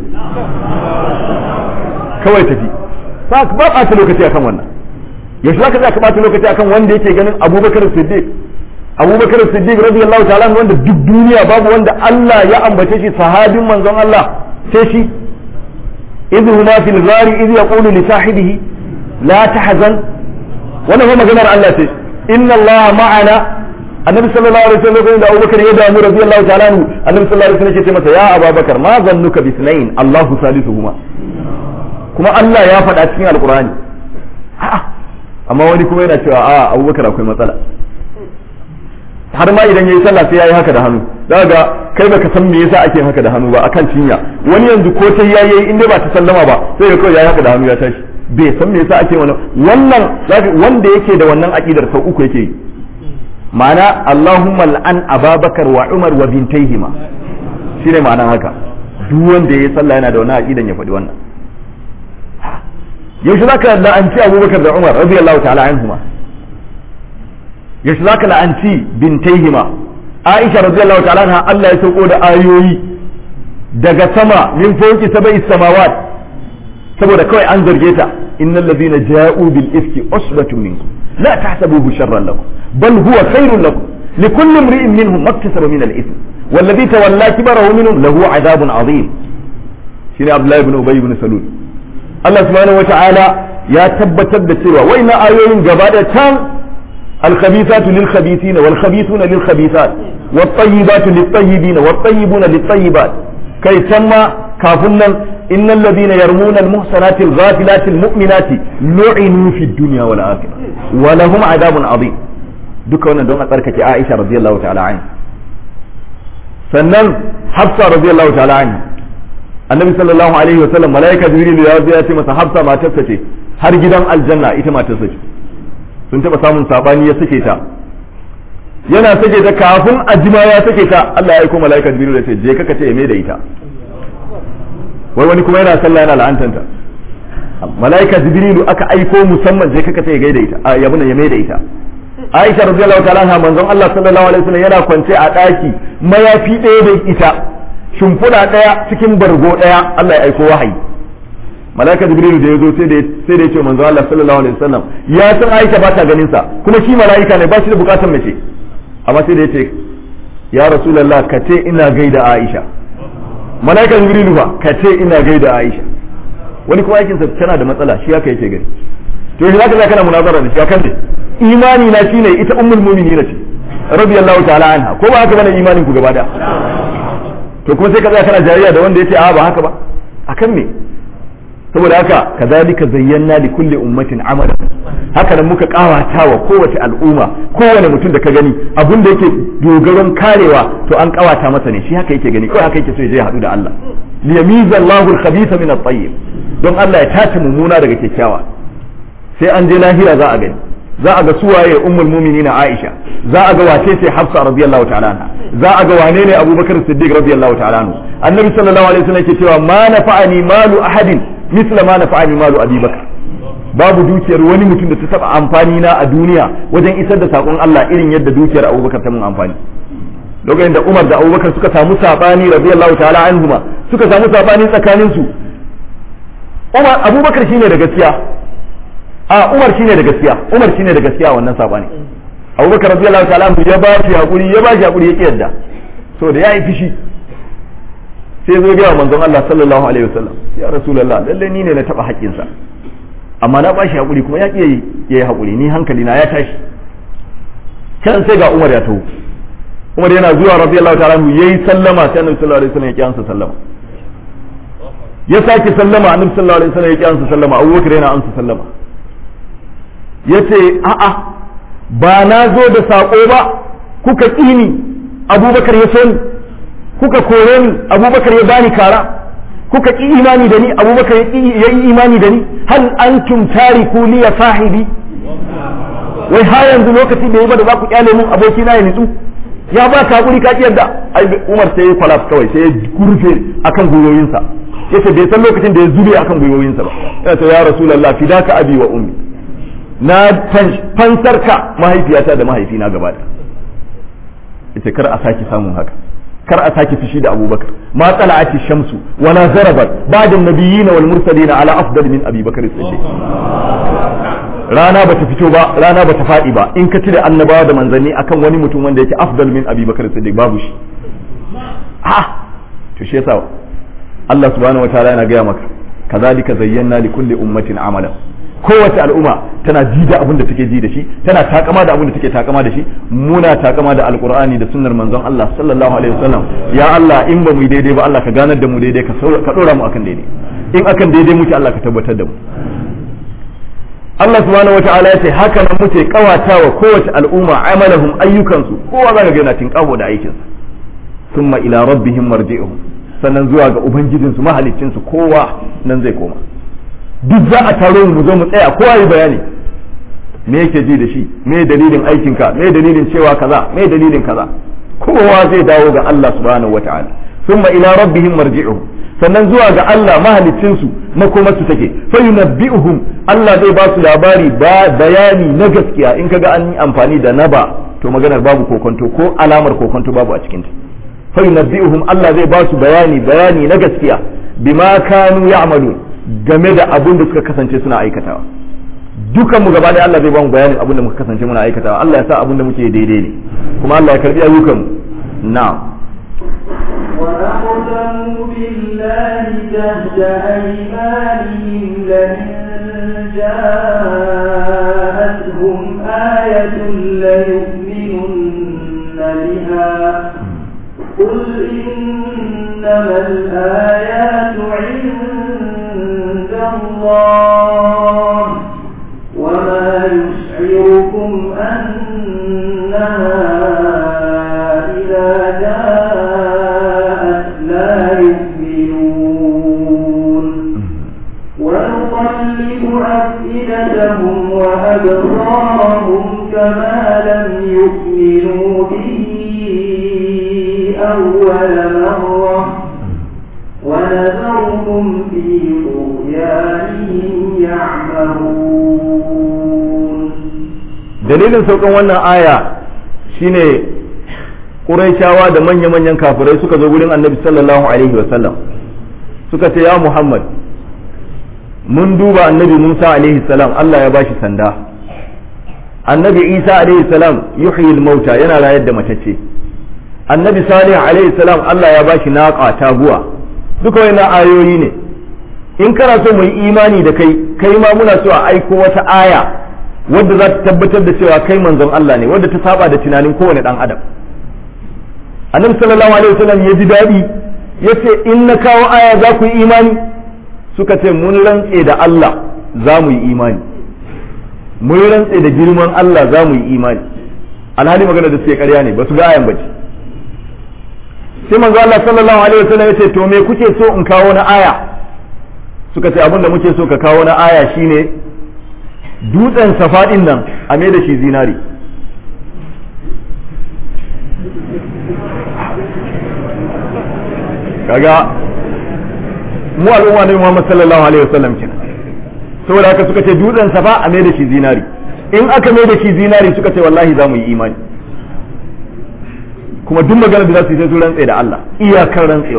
kawai tafi. ba ɓata lokaci akan wannan. yaushe zaka za ka ɓata lokaci akan wanda yake ganin Abubakar Siddiq radiyallahu ta'ala, wanda duk duniya babu wanda Allah ya ambace shi sahabin manzon Allah sai shi. idh huma fil ghari idh yaqulu li sahibihi la tahzan, wannan kuma maganar Allah ce, inna Allah ma'ana. annabi sallallahu alaihi wasallam da Abubakar ya damu radiyallahu ta'ala anhu, annabi sallallahu alaihi wasallam ya ce masa ya Abubakar ma zannuka bi ithnain Allahu salisuhuma, kuma Allah ya faɗa cikin alqur'ani. amma wani kuma yana cewa a Abubakar akwai matsala, har ma idan yayi sallah sai yayi haka da hannu. daga kai baka san me yasa ake haka da hannu ba akan cinya, wani yanzu ko ta yayi in dai ba ta sallama ba sai ya kawai yayi haka da hannu ya tashi, bai san me yasa ake wannan wanda yake da wannan aqidar sau uku yake yi. ma'ana Allahumma al'an Ababakar wa Umar wa bintayhima, shine ma'anan haka. duk wanda yayi sallah yana da wannan aqidan ya faɗi wannan. yaushe zaka la'anci Abubakar da Umar radiyallahu ta'ala anhuma? yaushe zaka la'anci bintayhima? Aisha radiyallahu ta'ala anha Allah ya sauko da ayoyi daga sama min fawqi sab'i samawat saboda kawai an zarge ta, innal ladhina ja'u bil ifki usbatun minkum la tahsabuhu sharran lakum bal huwa khairun lakum likulli imri'in minhum maktasaba min al-ithm والذي تولى كبره منهم له عذاب عظيم. شنو عبد الله بن ابي بن سلول. Allah subhanahu wata'ala ya tabbatar da cewa waina ayoyin gaba da can al-khabithatu lil-khabithina wal-khabithuna lil-khabithat wat-tayyibatu lit-tayyibina wat-tayyibuna lit-tayyibat, kai can ma kafin nan innal ladina yarmuna al-muhsanati al-ghafilati al-mu'minati lu'inu fi ad-dunya wal-akhirah wa lahum 'adabun 'azim. duka wannan don a tsarkake Aisha radiyallahu ta'ala anha. sannan Hafsa radiyallahu ta'ala anha, annabi sallallahu alaihi wa sallam malaika jibril ya ce masa Hafsa matarsa ce, har gidan aljanna ita matarsa ce. sun taba samun sabani ya sake ta, yana sake ta kafin ajima ya sake ta Allah ya aiko malaika jibril ya ce je ka ce me da ita. wai wani kuma yana sallah yana la'antanta, malaika jibril aka aiko musamman je ka ce ya gaida ita, ya buna ya me da ita. Aisha radiyallahu ta'ala anha, manzon Allah sallallahu alaihi wasallam yana kwance a daki mayafi ɗaya da ita, shimfiɗa ɗaya cikin bargo ɗaya, Allah ya aiko wahayi. Malaika Jibril da ya zo sai da ya ce manzo Allah sallallahu alaihi wasallam ya san Aisha ba ta ganin sa, kuma shi malaika ne ba shi da bukatar mace, amma sai da ya ce ya Rasulullah ka ce ina gaida Aisha. Malaika Jibril ba ka ce ina gaida Aisha. Wani kuma aikin sa tana da matsala, shi haka yake gani. To shi zaka kana munazara da shi akan ne imani na shine ita ummul mu'minin ce radiyallahu ta'ala anha, ko ba haka bane imanin ku gaba da. To kuma sai ka tsaya kana jariya da wanda yace a ba haka ba, akan me? saboda haka kazalika zayyana li kulli ummatin amala, haka nan muka kawata wa kowace al'umma kowane mutum da ka gani abin da yake dogaron karewa to an kawata masa ne shi haka yake gani kawai haka yake so ya je haɗu da Allah liyamiza Allahu al-khabitha min at-tayyib don Allah ya tace mummuna daga kyakkyawa sai an je lahira za a gani za a ga suwaye ummul mu'minina Aisha za a ga wace ce Hafsa radiyallahu ta'ala anha za a ga wane ne Abubakar Siddiq radiyallahu ta'ala anhu annabi sallallahu alaihi wasallam yake cewa ma nafa'ani malu ahadin misla ma nafa'ani malu Abi Bakr babu dukiyar wani mutum da ta taba amfani na a duniya wajen isar da sakon Allah irin yadda dukiyar Abubakar ta mun amfani lokacin da Umar da Abubakar suka samu sabani radiyallahu ta'ala anhuma suka samu sabani tsakanin su Umar Abubakar shine da gaskiya Umar shine da gaskiya Umar shine da gaskiya wannan sabani Abubakar radiyallahu ta'ala anhu ya ba shi hakuri yake yadda so da yayi fishi sai zo ga manzon Allah sallallahu alaihi wasallam ya rasulullah lalle ni ne na taba haƙƙinsa amma na bashi hakuri kuma ya ƙi yayi hakuri ni hankali na ya tashi can sai ga Umar ya taho Umar yana zuwa radiyallahu ta'ala anhu yayi sallama sai Annabi sallallahu alaihi wasallam ya kiyansa sallama ya sake sallama Annabi sallallahu alaihi wasallam ya kiyansa sallama Abubakar yana amsa sallama yace a'a ba na zo da sako ba kuka ƙini Abubakar ya so ni kuka kore ni Abubakar ya bani kara kuka ƙi imani da ni Abubakar ya yi imani da ni hal antum tariku li ya sahibi wai ha yanzu lokaci da yi ba da za ku kyale mun aboki na ya nitsu ya ba ka hakuri ka yadda ai Umar sai ya kwalaf kawai sai ya gurfe akan gwiwoyinsa yace bai san lokacin da ya zube akan gwiwoyinsa ba ya ce ya rasulullah fidaka abi wa ummi na fansarka mahaifiyata da mahaifina gaba da yace kar a saki samun haka kar a sake fishi da Abubakar ma tala'ati shamsu wala zarabat ba'da an-nabiyyin wal mursalin ala afdal min Abi Bakr as-Siddiq rana bata fito ba rana bata fadi ba in ka cire annabawa da manzanni akan wani mutum wanda yake afdal min Abi Bakr as-Siddiq babu shi to shi yasa Allah subhanahu wataala yana gaya maka kazalika zayyana li kulli ummatin amalan kowace al'umma tana ji da abin da take ji da shi tana takama da abin da take takama da shi muna takama da alqur'ani da sunnar manzon Allah sallallahu alaihi wasallam ya Allah in ba mu yi daidai ba Allah ka ganar da mu daidai ka dora mu akan daidai in akan daidai muke Allah ka tabbatar da mu Allah subhanahu wataala ya ce haka nan muke kawatawa kowace al'umma amalahum ayyukansu kowa zaka ga yana tinkawo da aikinsa thumma ila rabbihim marji'uhum sannan zuwa ga ubangijinsu mahaliccinsu kowa nan zai koma duk za a taro mu zo mu tsaya kowa yi bayani me yake ji da shi me dalilin aikinka me dalilin cewa kaza me dalilin kaza kowa zai dawo ga Allah subhanahu wataala thumma ila rabbihim marji'uhum sannan zuwa ga Allah mahalicin su makomarsu take fa yunabbi'uhum Allah zai ba su labari ba bayani na gaskiya in kaga an yi amfani da naba to maganar babu kokonto ko alamar kokonto babu a cikin ta fa yunabbi'uhum Allah zai ba su bayani na gaskiya bima kanu ya'malun game da abin da suka kasance suna aikatawa dukan mu gaba da Allah zai ba mu bayanin abin da muka kasance muna aikatawa Allah ya sa abin da muke daidai ne kuma Allah ya karbi ayyukan mu na'am وأقسموا بالله جهد أيمانهم لئن جاءتهم آية ليؤمنن بها قل إنما الآيات عند الله وما يشعركم أنها إذا جاءت لا يؤمنون ونقلب أفئدتهم وأبصارهم كما لم يؤمنوا به أول مرة ونذرهم في طغيانهم يعمهون dalilin saukan wannan aya shine Qurayshawa da manya-manyan kafirai suka zo gurin Annabi sallallahu alaihi wasallam suka ce ya Muhammad mun duba Annabi Musa alaihi salam Allah ya bashi sanda Annabi Isa alaihi salam yuhyi al-mauta yana rayar da matacce Annabi Salih alaihi salam Allah ya bashi naqa taguwa duka wannan ayoyi ne in kana so mu yi imani da kai ma muna so a aiko wata aya wadda za ta tabbatar da cewa kai manzon Allah ne wadda ta saba da tunanin kowane dan adam Annabi sallallahu alaihi wasallam ya ji dadi yace in na kawo aya za ku yi imani suka ce mun rantse da Allah za mu yi imani mun rantse da girman Allah za mu yi imani alhali magana da suke ƙarya ne ba su ga ayan bace sai manzo Allah sallallahu alaihi wasallam yace to me kuke so in kawo na aya suka ce abinda muke so ka kawo na aya shine dutsen safa din nan a mai da shi zinari kaga mu al'umma ne Muhammad sallallahu alaihi wasallam kenan saboda haka suka ce dutsen safa a mai da shi zinari in aka mai da shi zinari suka ce wallahi za mu yi imani kuma duk magana da za su yi sai su rantse da Allah iyakar rantsewa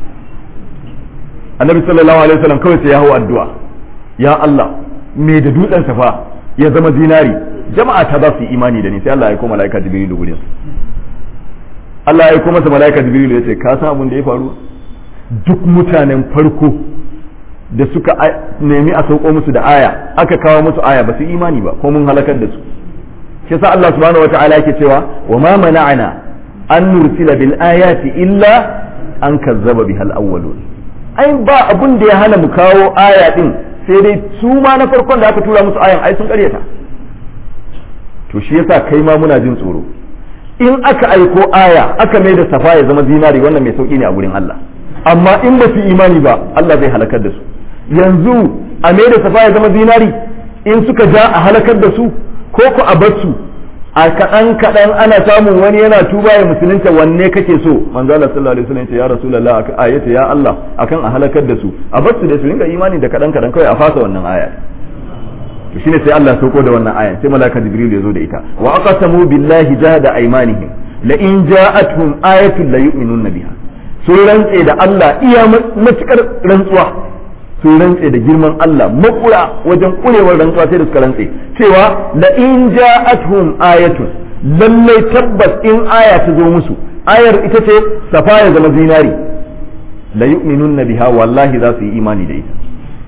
annabi sallallahu alaihi wasallam kawai sai ya hawo addu'a ya Allah me da dutsen safa ya zama zinari jama'a ta za su yi imani da ni sai Allah ya aika malaika jibrilu gurin Allah ya aika masa malaika jibrilu ya ce ka san abin da ya faru duk mutanen farko da suka nemi a sauko musu da aya aka kawo musu aya ba su imani ba ko mun halakar da su shi yasa Allah subhanahu wataala yake cewa wa ma mana'ana an nursila bil ayati illa an kazzaba bihal awwalun ai ba abun da ya hana mu kawo aya din sai dai su ma na farkon da aka tura musu ayan ai sun karyata to shi yasa kai ma muna jin tsoro in aka aiko aya aka mai da safa ya zama zinari wannan mai sauki ne a gurin Allah amma in ba su imani ba Allah zai halakar da su yanzu a mai da safa ya zama zinari in suka ja a halakar da su ko ku a bar su a kaɗan kaɗan ana samun wani yana tuba ya musulunta wanne kake so manzo Allah sallallahu alaihi wasallam ya rasulullah ayata ya Allah akan a halakar da su a bar su da su rinka imani da kaɗan kaɗan kawai a fasa wannan aya to shine sai Allah sauko da wannan aya sai malaka jibril ya zo da ita wa aqsamu billahi jahada aymanihim la in ja'atuhum ayatun la yu'minuna biha sun rantse da Allah iya matukar rantsuwa sun rantse da girman Allah makura wajen kurewar rantsuwa sai da suka rantse cewa la in ja'atuhum ayatun lallai tabbas in aya ta zo musu ayar ita ce safa ya zama zinari la yu'minuna biha wallahi za su yi imani da ita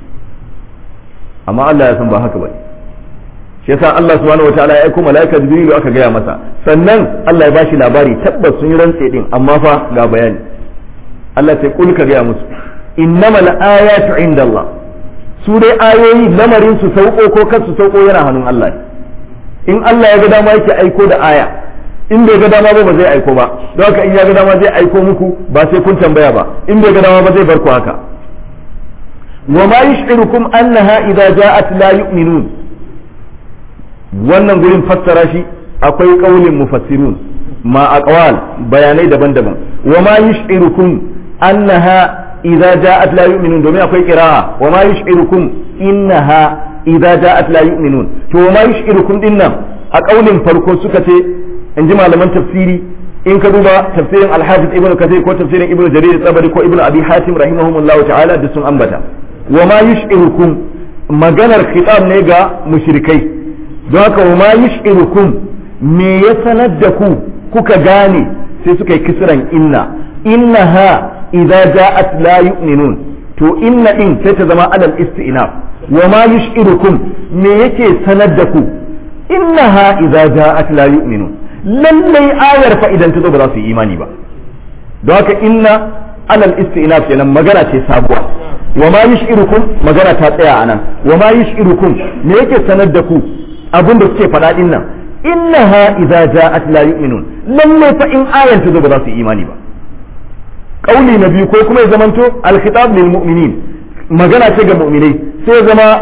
amma Allah ya san ba haka bane shi yasa Allah subhanahu wataala ya aika malaika jibrilu aka gaya masa sannan Allah ya bashi labari tabbas sun yi rantse din amma fa ga bayani Allah sai kul ka gaya musu innamal ayatu indallah su dai ayoyi lamarin su sauko ko kar su sauko yana hannun Allah in Allah ya ga dama yake aiko da aya in bai ga dama ba zai aiko ba don haka in ya ga dama zai aiko muku ba sai kun tambaya ba in bai ga dama ba zai bar ku haka wa ma yash'irukum annaha idza ja'at la yu'minun wannan gurin fassara shi akwai kaulin mufassirun ma aqwal bayanai daban-daban wa ma yash'irukum annaha idza ja'at la yu'minun domin akwai qira'a wa ma yash'irukum innaha idza ja'at la yu'minun to wa ma yash'irukum dinnan a kaulin farko suka ce in ji malaman tafsiri in ka duba tafsirin al-hafiz ibnu kathir ko tafsirin ibnu jarir tabari ko ibnu abi hatim rahimahumullahu ta'ala da sun ambata wa ma yash'irukum maganar khitab ne ga mushrikai don haka wa ma yash'irukum me ya sanar da ku kuka gane sai suka yi kisran innaha idza ja'at la yu'minun to inna in sai ta zama alal isti'naf wa ma yash'irukum me yake sanar da ku innaha idza ja'at la yu'minun lallai ayar fa idan ta zo ba za su yi imani ba don haka inna alal isti'naf kenan magana ce sabuwa wa ma yash'irukum magana ta tsaya anan wa ma yash'irukum me yake sanar da ku abin da suke faɗa din nan innaha idza ja'at la yu'minun lalle fa in ayan ta zo ba za su yi imani ba kauli na biyu ko kuma ya zamanto al-khitab lil mu'minin magana ce ga mu'minai sai ya zama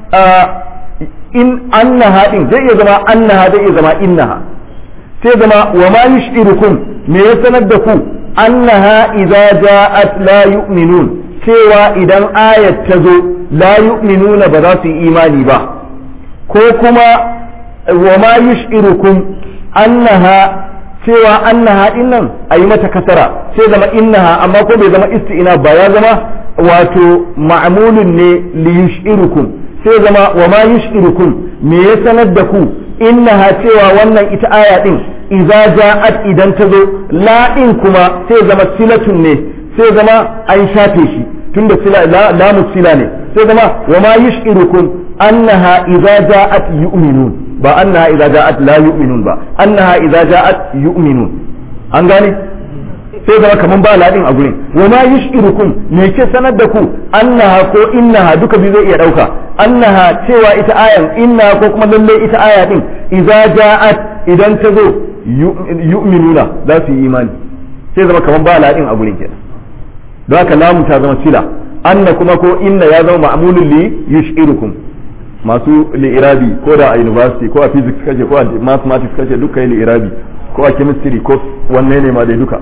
in annaha din zai iya zama annaha zai iya zama innaha sai zama wa ma yushirukum me ya sanar da ku annaha idza ja'at la yu'minun cewa idan ayat ta zo la yu'minuna ba za su yi imani ba ko kuma wa ma yushirukum annaha cewa annaha dinnan ayi mata kasara sai zama innaha amma ko bai zama isti'na ba ya zama wato ma'mulun ne li yushirukum sai zama wa ma yushirukum me ya sanar da ku innaha cewa wannan ita aya din idza ja'at idan ta zo la din kuma sai zama silatun ne sai zama an shafe shi tunda sila la musila ne sai zama wa ma yushirukum annaha idza ja'at yu'minun ba annaha idza ja'at la yu'minun ba annaha idza ja'at yu'minun an gane sai zama kaman ba ladin a gurin wa ma yushirukum me ke sanar da ku annaha ko innaha duka bi zai iya dauka annaha cewa ita ayan inna ko kuma lalle ita aya din idza ja'at idan ta zo yu'minuna za su yi imani sai zama kaman ba ladin a gurin kenan don haka lamu ta zama sila anna kuma ko inna ya zama ma'mulun li yushirukum masu li'irabi ko da a university ko a physics kace ko a mathematics kace duka yi li'irabi ko a chemistry ko wanne ne ma dai duka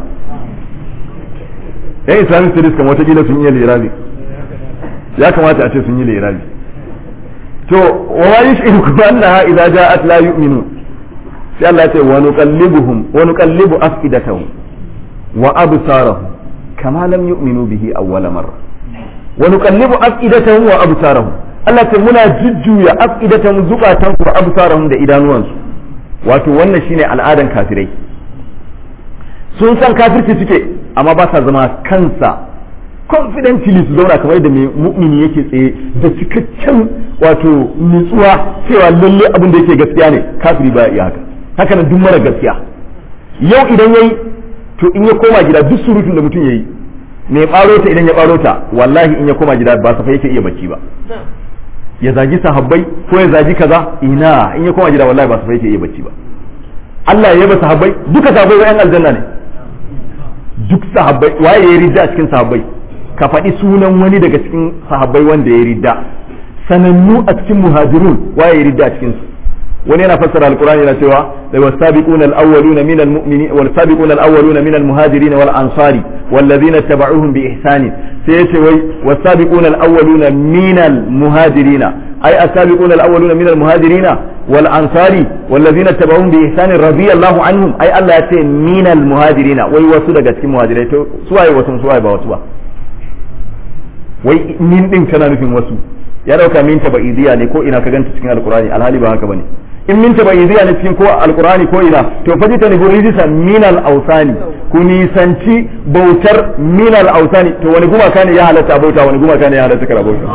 yan islamic studies kan watakila sun yi li'irabi ya kamata a ce sun yi li'irabi to wa ma yushirukum annaha idza ja'at la yu'minu sai Allah ya ce wa nuqallibu afidatahum wa absarahum kama lam yu'minu bihi awwala marra wa nuqallibu afidatahum wa absarahum Allah ce muna jujjuya afidatahum zukatan wa absarahum da idanuwansu wato wannan shine al'adan kafirai sun san kafirci suke amma ba sa zama kansa confidently su zauna kamar da mai mu'mini yake tsaye da cikakken wato nutsuwa cewa lalle abin da yake gaskiya ne kafiri ba iya haka nan duk mara gaskiya yau idan yayi to in ya koma gida duk surutun da mutum yayi mai baro ta idan ya baro ta wallahi in ya koma gida ba safa yake iya bacci ba ya zagi sahabbai ko ya zagi kaza ina in ya koma gida wallahi ba safa yake iya bacci ba Allah ya yaba sahabbai duka sahabbai wayan aljanna ne duk sahabbai waye ya ridda a cikin sahabbai ka faɗi sunan wani daga cikin sahabbai wanda ya ridda sanannu a cikin muhajirun waye ya ridda a cikin su wani yana fassara alqur'ani yana cewa da wasabiquna alawwaluna min almu'minin wasabiquna alawwaluna min almuhajirin wal ansari walladhina tabauhum bi ihsan sai yace wai wasabiquna alawwaluna min almuhajirin ay asabiquna alawwaluna min almuhajirin wal ansari walladhina tabauhum bi ihsan radiyallahu anhum ay Allah yace min almuhajirin wai wasu daga cikin muhajirai to suwaye wasu suwaye ba wasu ba wai min din kana nufin wasu ya dauka min tabaidiya ne ko ina ka ganta cikin alqur'ani alhali ba haka bane in min tabaidiya ne cikin ko alqur'ani ko ina to fajita ni burijisa min al-awsani ku nisanci bautar min al-awsani to wani gumaka ne ya halatta bauta wani gumaka ne ya halatta kara bauta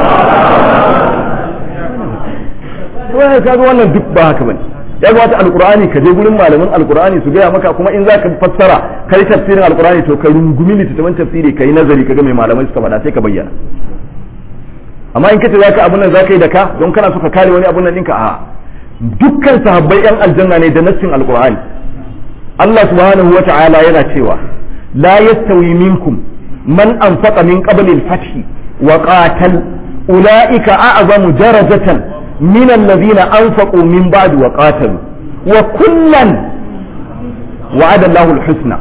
to kaga wannan duk ba haka bane ya ga wata alqur'ani ka je gurin malamin alqur'ani su gaya maka kuma in zaka fassara kai tafsirin alqur'ani to ka rungumi littattafan tafsiri kai nazari kaga mai malamai suka faɗa sai ka bayyana amma in kace zaka abun nan zaka yi da ka don kana so ka kare wani abun nan ɗinka a dukkan sahabbai yan aljanna ne da nassin alqur'ani Allah subhanahu wa ta'ala yana cewa la yastawi minkum man anfaqa min qabli al-fath wa qatal ulaika a'zamu darajatan min alladhina anfaqu min ba'd wa qatalu wa kullan wa'ada Allahu al-husna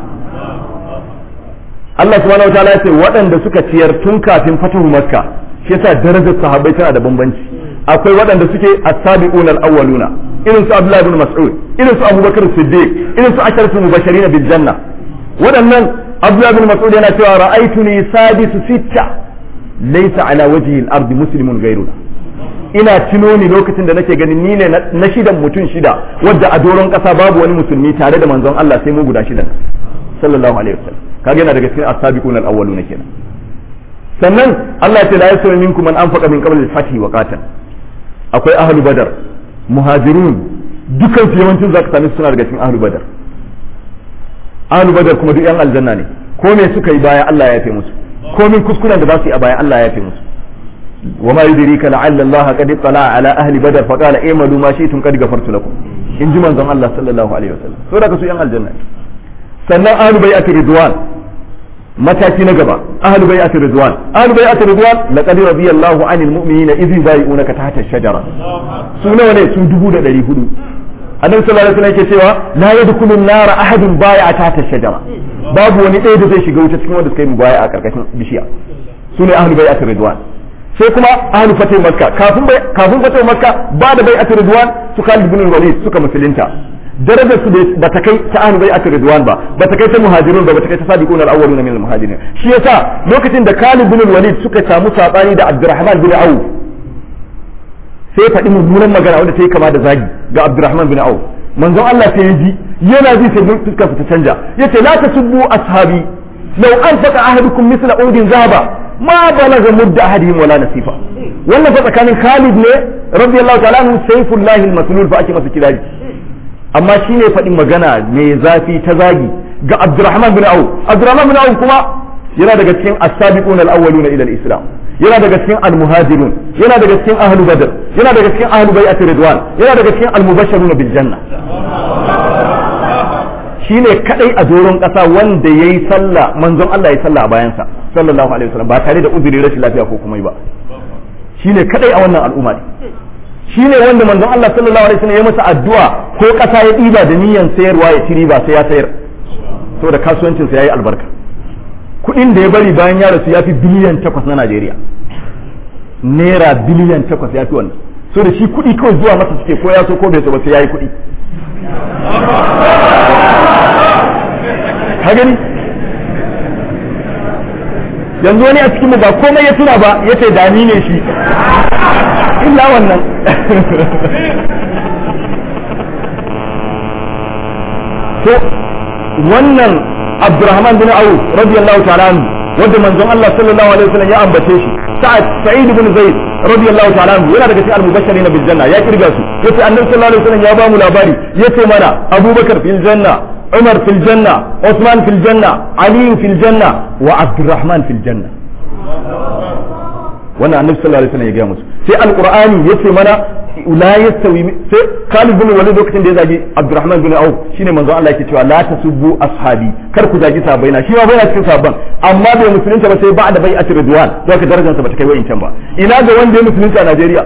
Allah subhanahu wa ta'ala ya ce waɗanda suka ciyar tun kafin fatahu makka shi yasa darajar sahabbai tana da bambanci akwai waɗanda suke as-sabiquna al-awwaluna irin su Abdullah ibn Mas'ud irin su Abu Bakar Siddiq irin su asharatu mubashirin bil janna waɗannan Abdullah ibn Mas'ud yana cewa ra'aytuni sadisu sitta laysa ala wajhi al-ardi muslimun ghayruna ina tuno ni lokacin da nake ganin ni ne na shidan mutum shida wadda a doron kasa babu wani musulmi tare da manzon Allah sai mu guda shidan sallallahu alaihi wasallam kage yana daga cikin as-sabiquna al-awwaluna kenan sannan Allah ya ce la yasawi minkum man anfaqa min qabli al-fath wa qatal akwai ahlu badar muhajirun dukan su yawancin zaka sami suna daga cikin ahlu badar kuma duk yan aljanna ne ko me suka yi baya Allah ya yafe musu ko min kuskuren da za su yi a baya Allah ya yafe musu wa ma yudrika la'alla Allah qad tala ala ahli badar fa qala i'malu ma shi'tum qad ghafartu lakum in ji manzon Allah sallallahu alaihi wasallam so daga su yan aljanna sannan ahlu bai'at ridwan mataki na gaba ahlu bai'at ridwan laqad radiyallahu 'anil mu'minina idh yubay'unaka tahta ash-shajara su nawa ne su 1400 annabi sallallahu alaihi wasallam yake cewa la yadkhulu an-nara ahadun bai'a tahta ash-shajara babu wani ɗaya da zai shiga wuta cikin wanda suka yi mubai'a a karkashin bishiya su ne ahlu bai'at ridwan sai kuma ahlu fatih makka kafin fatih makka ba da bai'at ridwan su Khalid ibn Walid suka musulunta darajar su ba ta kai ta ahlu bai'at ridwan ba ta kai ta muhajirun ba ta kai ta sabiqun al-awwaluna min al-muhajirin shi yasa lokacin da Khalid ibn Walid suka samu sabani da Abdurrahman bin Auf sai faɗi mummunan magana wanda ta yi kama da zagi ga Abdurrahman bin Auf manzon Allah sai ya ji yana ji sai fuskar ta canja yace la tasubbu ashabi law anfaqa ahadukum mithla udin zahaba ma balaga mudda ahadihim wala nasifa wannan fa tsakanin Khalid ne radiyallahu ta'ala anhu sayfullahi al-maslul fa ake masa kirari amma shine faɗin magana mai zafi ta zagi ga Abdurrahman bin Auf. Abdurrahman bin Auf kuma yana daga cikin as-sabiquna al-awwaluna ila al-islam, yana daga cikin al-muhajirun, yana daga cikin ahlu badr, yana daga cikin ahlu bai'at ridwan, yana daga cikin al-mubashshiruna bil janna. Shine kadai a doron kasa wanda yayi sallah, manzon Allah ya sallah a bayansa sallallahu alaihi wasallam ba tare da uzuri rashin lafiya ko kuma ba. Shine kadai a wannan al'umma ne. Shine wanda manzon Allah sallallahu alaihi wasallam ya masa addu'a ko kasa ya diba da niyyar sayarwa ya ci riba sai ya sayar saboda kasuwancin sa yayi albarka. Kudin da ya bari bayan ya rasu ya fi biliyan 8 na Najeriya, naira biliyan 8 ya fi wannan. So da shi kudi kawai zuwa masa suke ko ya so ko bai so ba sai yayi kudi. Ka gani yanzu wani a cikin mu ba komai ya tuna ba ya ce da ni ne shi illa wannan. So wannan Abdurrahman bin Auf radiyallahu ta'ala anhu wanda manzon Allah sallallahu alaihi wasallam ya ambace shi, Sa'id bin Zaid radiyallahu ta'ala anhu yana daga cikin al-mubashirin bil janna, ya kirga su yace annabi sallallahu alaihi wasallam ya ba mu labari yace mana Abubakar fil janna, Umar fil janna, Uthman fil janna, Ali fil janna wa Abdurrahman fil janna. Wannan annabi sallallahu alaihi wasallam ya ga musu. Sai alqur'ani yace mana la yastawi, sai Khalid bin Walid lokacin da ya zagi Abdurrahman bin Auf shine manzo Allah yake cewa la tasubbu ashabi, kar ku zagi sahabbaina. Shi ma bai cikin sahabban amma bai musulunta ba sai ba'da bai'at ridwan, to ka darajar sa bata kai wa'incan ba. Ina ga wanda ya musulunta a Najeriya?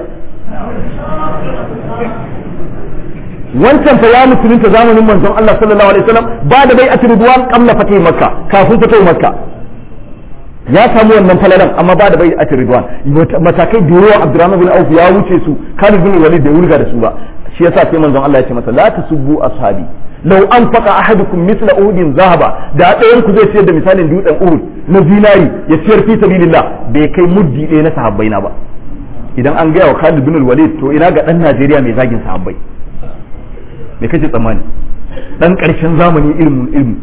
Wancan fa ya musulunta zamanin manzon Allah sallallahu alaihi wasallam ba'da bai'at ridwan qabla fatih Makka, kafin fatih Makka. Ya samu wannan falalan amma ba da bai a ridwan matakai da yawa Abdurrahman bin Auf ya wuce su, Khalid bin Walid bai wurga da su ba. Shi yasa sai manzon Allah ya ce masa la tasubbu ashabi law anfaqa ahadukum mithla uhudin zahaba, da ɗayan ku zai ciyar da misalin dutsen Uhud na zinari ya ciyar fi sabilillah bai kai muddi ɗaya na sahabbai na ba. Idan an gaya wa Khalid bin Walid to ina ga dan Najeriya mai zagin sahabbai, me kace tsammani dan ƙarshen zamani ilmu.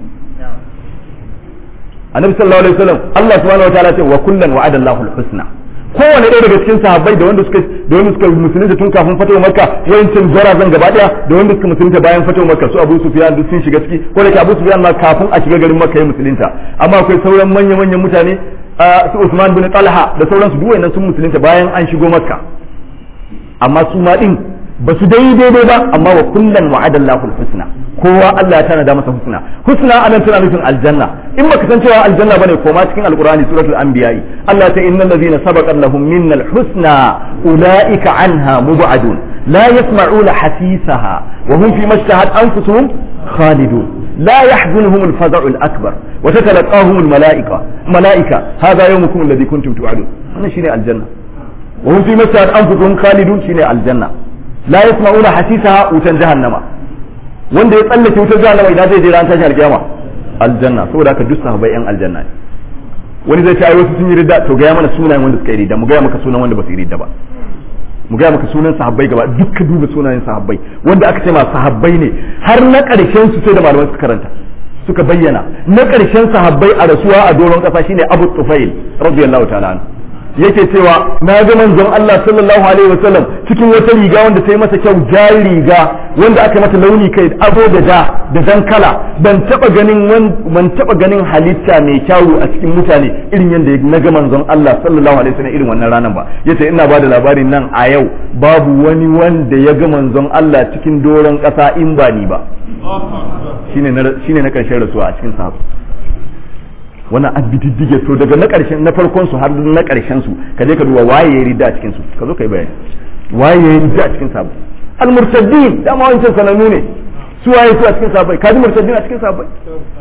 Annabi sallallahu alaihi wasallam Allah subhanahu wataala ce wa kullan wa'ada Allahu al-husna. Kowanne ɗaya daga cikin sahabbai da wanda suka musulunta tun kafin fatuwar Makka, wayancin zan gaba daya da wanda suka musulunta bayan fatuwar Makka, su Abu Sufyan duk sun shiga ciki, ko da Abu Sufyan ma kafin a shiga garin Makka ya musulunta. Amma akwai sauran manyan mutane su Usman bin Talha da sauransu duk wayannan sun musulunta bayan an shigo Makka. Amma su ma din ba su daidai ba, amma wa kullan wa'ada Allahu al-husna, kowa Allah ya tanada masa husna. Husna anan tana nufin aljanna. In baka san cewa aljanna bane, koma cikin alqur'ani suratul anbiya, Allah ta innal ladhina sabaqat lahum minnal husna ulaika anha mub'adun la yasma'una hasisaha wa hum fi mashtahat anfusuhum khalidun la yahzunhum al-faza'u al-akbar wa tatalaqahum al-mala'ika hadha yawmukum alladhi kuntum tu'adun. Wannan shine aljanna. wa hum fi mashtahat anfusuhum khalidun shine aljanna. la yasma'una hasisaha wutan jahannama, wanda ya tsallake wutar jahannama idan zai je ran tashi alkiyama aljanna. Saboda haka duk sahabbai yan aljanna ne. Wani zai ce ai wasu sun yi ridda, to gaya mana sunayen wanda suka yi ridda, mu gaya maka sunan wanda ba su yi ridda ba, mu gaya maka sunan sahabbai gaba, duk duba sunayen sahabbai wanda aka ce ma sahabbai ne, har na karshen su sai da malaman suka karanta suka bayyana. Na karshen sahabbai a rasuwa a doron kasa shine Abu Tufail radiyallahu ta'ala anhu, yake cewa na ga manzon Allah sallallahu alaihi wasallam cikin wata riga wanda ta yi masa kyau, jari riga wanda aka mata launi kai ado da jan kala. Ban taba ganin halitta mai kyawu a cikin mutane irin yadda na ga manzon Allah sallallahu alaihi wasallam irin wannan ranan ba. Yace ina bada labarin nan a yau babu wani wanda ya ga manzon Allah cikin doron kasa in ba ni ba. Shine na karshen rasuwa a cikin sahabbai. Wannan an bididdige to daga na karshen na farkon su har na karshen su ka je ka duba waye ya ridda a cikin su, ka zo kai bayani waye ya ridda a cikin sahabbai. Al-murtaddin dama wancan sanannu ne, su waye su a cikin sahabbai, ka ji murtaddin a cikin sahabbai.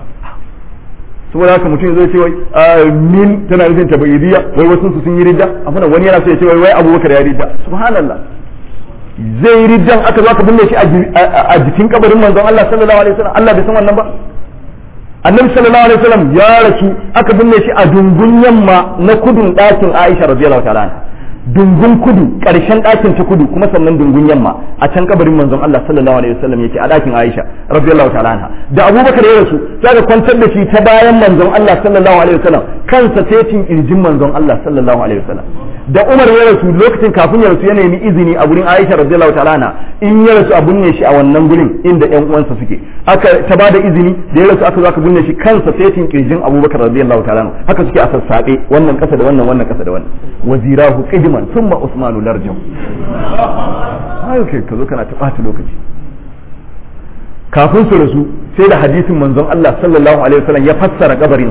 Saboda haka mutum zai ce wai min tana nufin tabaidiyya, wai wasu su sun yi ridda, amma wani yana so ya ce wai Abubakar ya ridda. Subhanallah, zai yi riddan aka zo aka binne shi a jikin kabarin manzon Allah sallallahu alaihi wasallam, Allah bai san wannan ba. Annabi sallallahu alaihi wasallam ya rasu aka binne shi a dungun yamma na kudun ɗakin Aisha radiyallahu ta'ala anha, dungun kudu ƙarshen ɗakin ta kudu, kuma sannan dungun yamma a can kabarin manzon Allah sallallahu alaihi wasallam yake a ɗakin Aisha radiyallahu ta'ala anha. Da Abubakar ya rasu sai ka kwantar da shi ta bayan manzon Allah sallallahu alaihi wasallam, kansa tetin irjin manzon Allah sallallahu alaihi wasallam. Da Umar ya rasu lokacin kafin ya rasu ya nemi izini a gurin Aisha radiyallahu ta'ala anha in ya rasu a binne shi a wannan gurin inda ƴan uwansa suke. aka ta bada izini da ya rasu aka zo aka binne shi kansa setin kirjin Abubakar radiyallahu ta'ala haka suke a sassabe wannan kasa da wannan kasa da wannan wazirahu qidman thumma Usmanu larjam ayo kai ka zo kana ta bata lokaci kafin su rasu sai da hadisin manzon Allah sallallahu alaihi wasallam ya fassara kabarin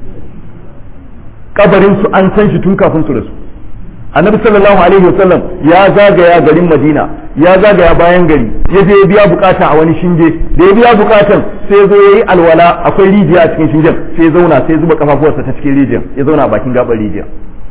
su an san shi tun kafin su rasu annabi sallallahu alaihi wasallam ya zagaya garin Madina ya zagaya bayan gari ya je ya biya bukata a wani shinge da ya biya bukatan sai ya zo yayi alwala akwai rijiya a cikin shingen sai ya zauna sai ya zuba kafafuwarsa ta cikin rijiyar ya zauna a bakin gabar rijiyar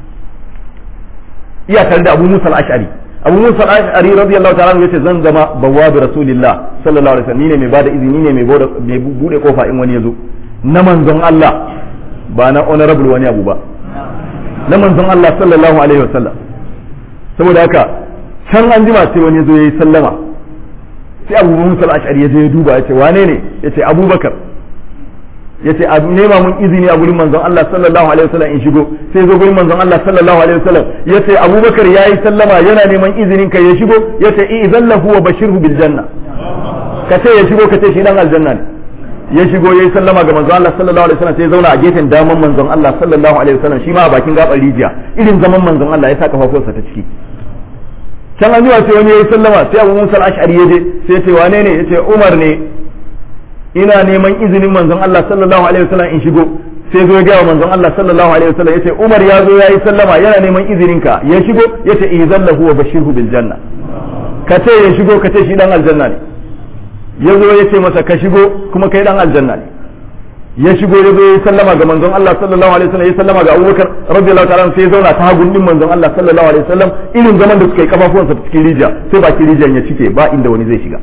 iya tare da Abu Musa al-Ash'ari Abu Musa al-Ash'ari radiyallahu ta'ala yace zan zama bawwabi rasulillah sallallahu alaihi wasallam ni ne mai bada izini ne mai bude kofa in wani yazo na manzon Allah ba na honorable wani abu ba na manzon Allah sallallahu alaihi wasallam saboda haka can an jima sai wani zo yayi sallama sai Abu Musa al-Ash'ari ya je ya duba yace wane ne yace Abubakar yace a nema mun izini a gurin manzon Allah sallallahu alaihi wasallam in shigo sai zo gurin manzon Allah sallallahu alaihi wasallam yace Abubakar yayi sallama yana neman izinin kai ya shigo yace idzan lahu wa bashirhu bil janna kace ya shigo kace shi dan aljanna ne ya shigo yayi sallama ga manzon Allah sallallahu alaihi wasallam sai zauna a gefen daman manzon Allah sallallahu alaihi wasallam shi ma a bakin gabar rijiya irin zaman manzon Allah ya saka kafafuwarsa ta ciki can an zuwa sai wani yayi sallama sai Abu Musa al-Ash'ari yaje sai ce wane ne yace Umar ne ina neman izinin manzon Allah sallallahu alaihi wasallam in shigo sai zo ya ga manzon Allah sallallahu alaihi wasallam yace Umar ya zo yayi sallama yana neman izinin ka ya shigo yace idzan lahu wa bashirhu bil janna kace ya shigo kace shi dan aljanna ne ya zo ya ce masa ka shigo kuma kai dan aljanna ne ya shigo ya zo ya sallama ga manzon Allah sallallahu alaihi wasallam ya sallama ga Abubakar radiyallahu ta'ala sai ya zauna ta hagun din manzon Allah sallallahu alaihi wasallam irin zaman da suka yi kafafuwansa cikin rijiya sai bakin rijiyan ya cike ba inda wani zai shiga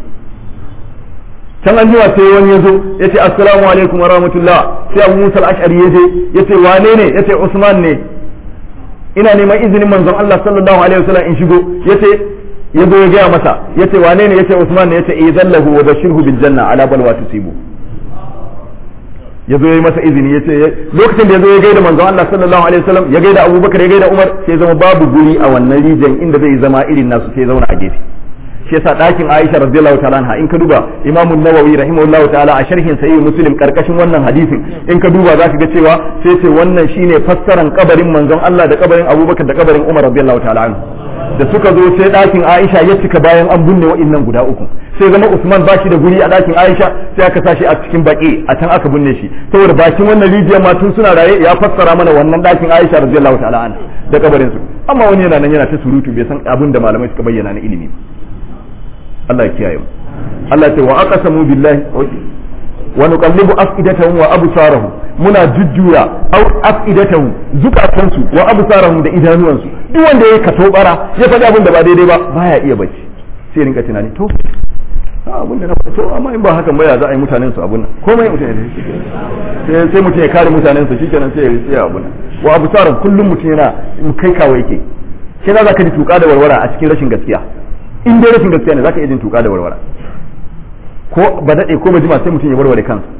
can an jiwa sai wani ya zo ya ce assalamu alaikum wa rahmatullah sai Abu Musa al-Ash'ari ya je ya ce wane ne ya ce Usman ne ina neman izinin manzon Allah sallallahu alaihi wasallam in shigo ya ce ya zo ya gaya masa ya ce wane ne ya ce Usman ne ya ce izallahu wa bashirhu bil janna ala balwa tusibu ya zo ya yi masa izini ya ce lokacin da ya zo ya gaida manzon Allah sallallahu alaihi wasallam ya gaida Abubakar ya gaida Umar sai zama babu guri a wannan rijiyar inda zai zama irin nasu sai zauna a gefe shi yasa ɗakin Aisha radiyallahu ta'ala anha in ka duba Imam an-Nawawi rahimahullahu ta'ala a sharhin Sahih Muslim karkashin wannan hadisin in ka duba zaka ga cewa sai ce wannan shine fassaran kabarin manzon Allah da kabarin Abubakar da kabarin Umar radiyallahu ta'ala anhu da suka zo sai ɗakin Aisha ya cika bayan an binne wa'annan guda uku sai zama Usman ba shi da guri a ɗakin Aisha sai aka sa shi a cikin baƙi a can aka binne shi saboda bakin wannan rijiyar ma tun suna raye ya fassara mana wannan ɗakin Aisha radiyallahu ta'ala anha da kabarin su amma wani yana nan yana ta surutu bai san abin da malamai suka bayyana na ilimi Allah ya kiyaye mu Allah ce wa aqsamu billahi wa nuqallibu afidatahum wa absarahum muna jujjuya aw afidatahum zukatansu wa absarahum da idanuwansu duk wanda yayi katobara ya faɗi abin da ba daidai ba baya iya bacci sai rinka tunani to abin da na to amma in ba hakan ba ya za a yi mutanen su abun nan komai mutane sai mutum ya kare mutanen su shikenan sai ya tsaya abun nan wa absarahum kullum mutum yana kai kawo yake sai za ka ji tuka da warwara a cikin rashin gaskiya in dai rashin gaskiya ne zaka iya jin tuka da warwara ko ba dade ko ba jima sai mutum ya warware kansa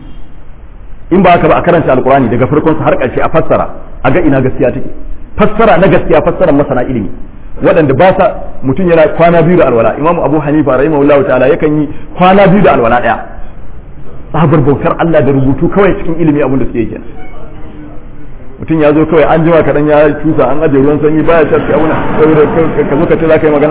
in ba haka ba a karanta alqurani daga farkon sa har ƙarshe a fassara a ga ina gaskiya take fassara na gaskiya fassarar masana ilimi waɗanda ba sa mutum yana kwana biyu da alwala imamu abu hanifa rahimahullahu ta'ala yakan yi kwana biyu da alwala ɗaya tsabar bautar Allah da rubutu kawai cikin ilimi abin da suke yi mutum ya zo kawai an jima kaɗan ya cusa an ajiye ruwan sanyi baya shafi abuna saboda ka zo ka ce za ka yi magana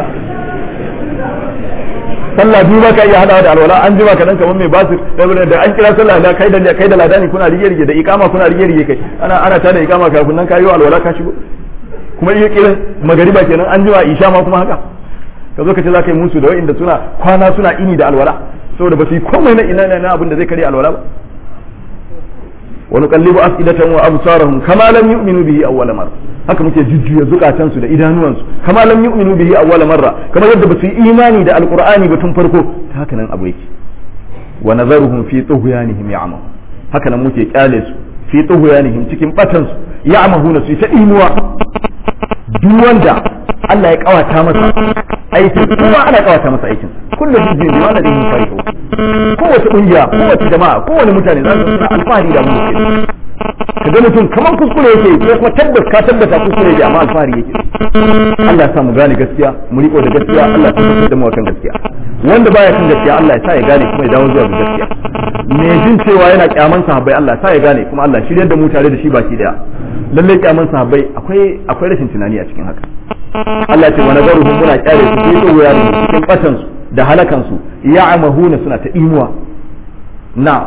sallah biyu ba ka iya hadawa da alwala an jima kaɗan kamar mai basir da an kira sallah da kai da ladani kuna rige da ikama kuna rige kai ana tada ikama kafin nan ka yi alwala ka shigo kuma iya kiran magariba kenan an jima isha ma kuma haka ka zo ka ce za ka yi musu da wa'inda suna kwana suna ini da alwala saboda ba su yi komai na ina na abin da zai kare alwala ba wa nuqallibu afidatan wa absarahum kama lam yu'minu bihi awwala marra haka muke jujjuya zukatansu da idanuwansu kama lam yu'minu bihi awwala marra kamar yadda basu yi imani da alqur'ani ba tun farko haka nan abu yake wa nazaruhum fi tughyanihim ya'mahu haka nan muke kyale su fi tughyanihim cikin batan su ya'mahuna su ta imuwa duk wanda Allah ya kawata masa aikin kuma ana kawata masa aikin kullu hizbin bima ladayhim farihun kowace kungiya kowace jama'a kowane mutane za su suna alfahari da mu ka ga mutum kamar kuskure yake ko kuma ka tabbata kuskure yake amma alfahari yake Allah ya sa mu gane gaskiya mu riko da gaskiya Allah ya tabbatar da mu kan gaskiya wanda baya kan gaskiya Allah ya sa ya gane kuma ya dawo zuwa ga gaskiya me jin cewa yana kyaman sahabbai Allah ya sa ya gane kuma Allah shiryar da mu tare da shi baki daya lalle kyaman sahabbai akwai rashin tunani a cikin haka Allah ce wa nazaruhum muna kyale su sai da wayar cikin batan su da halakan su ya'mahuna suna ta imuwa na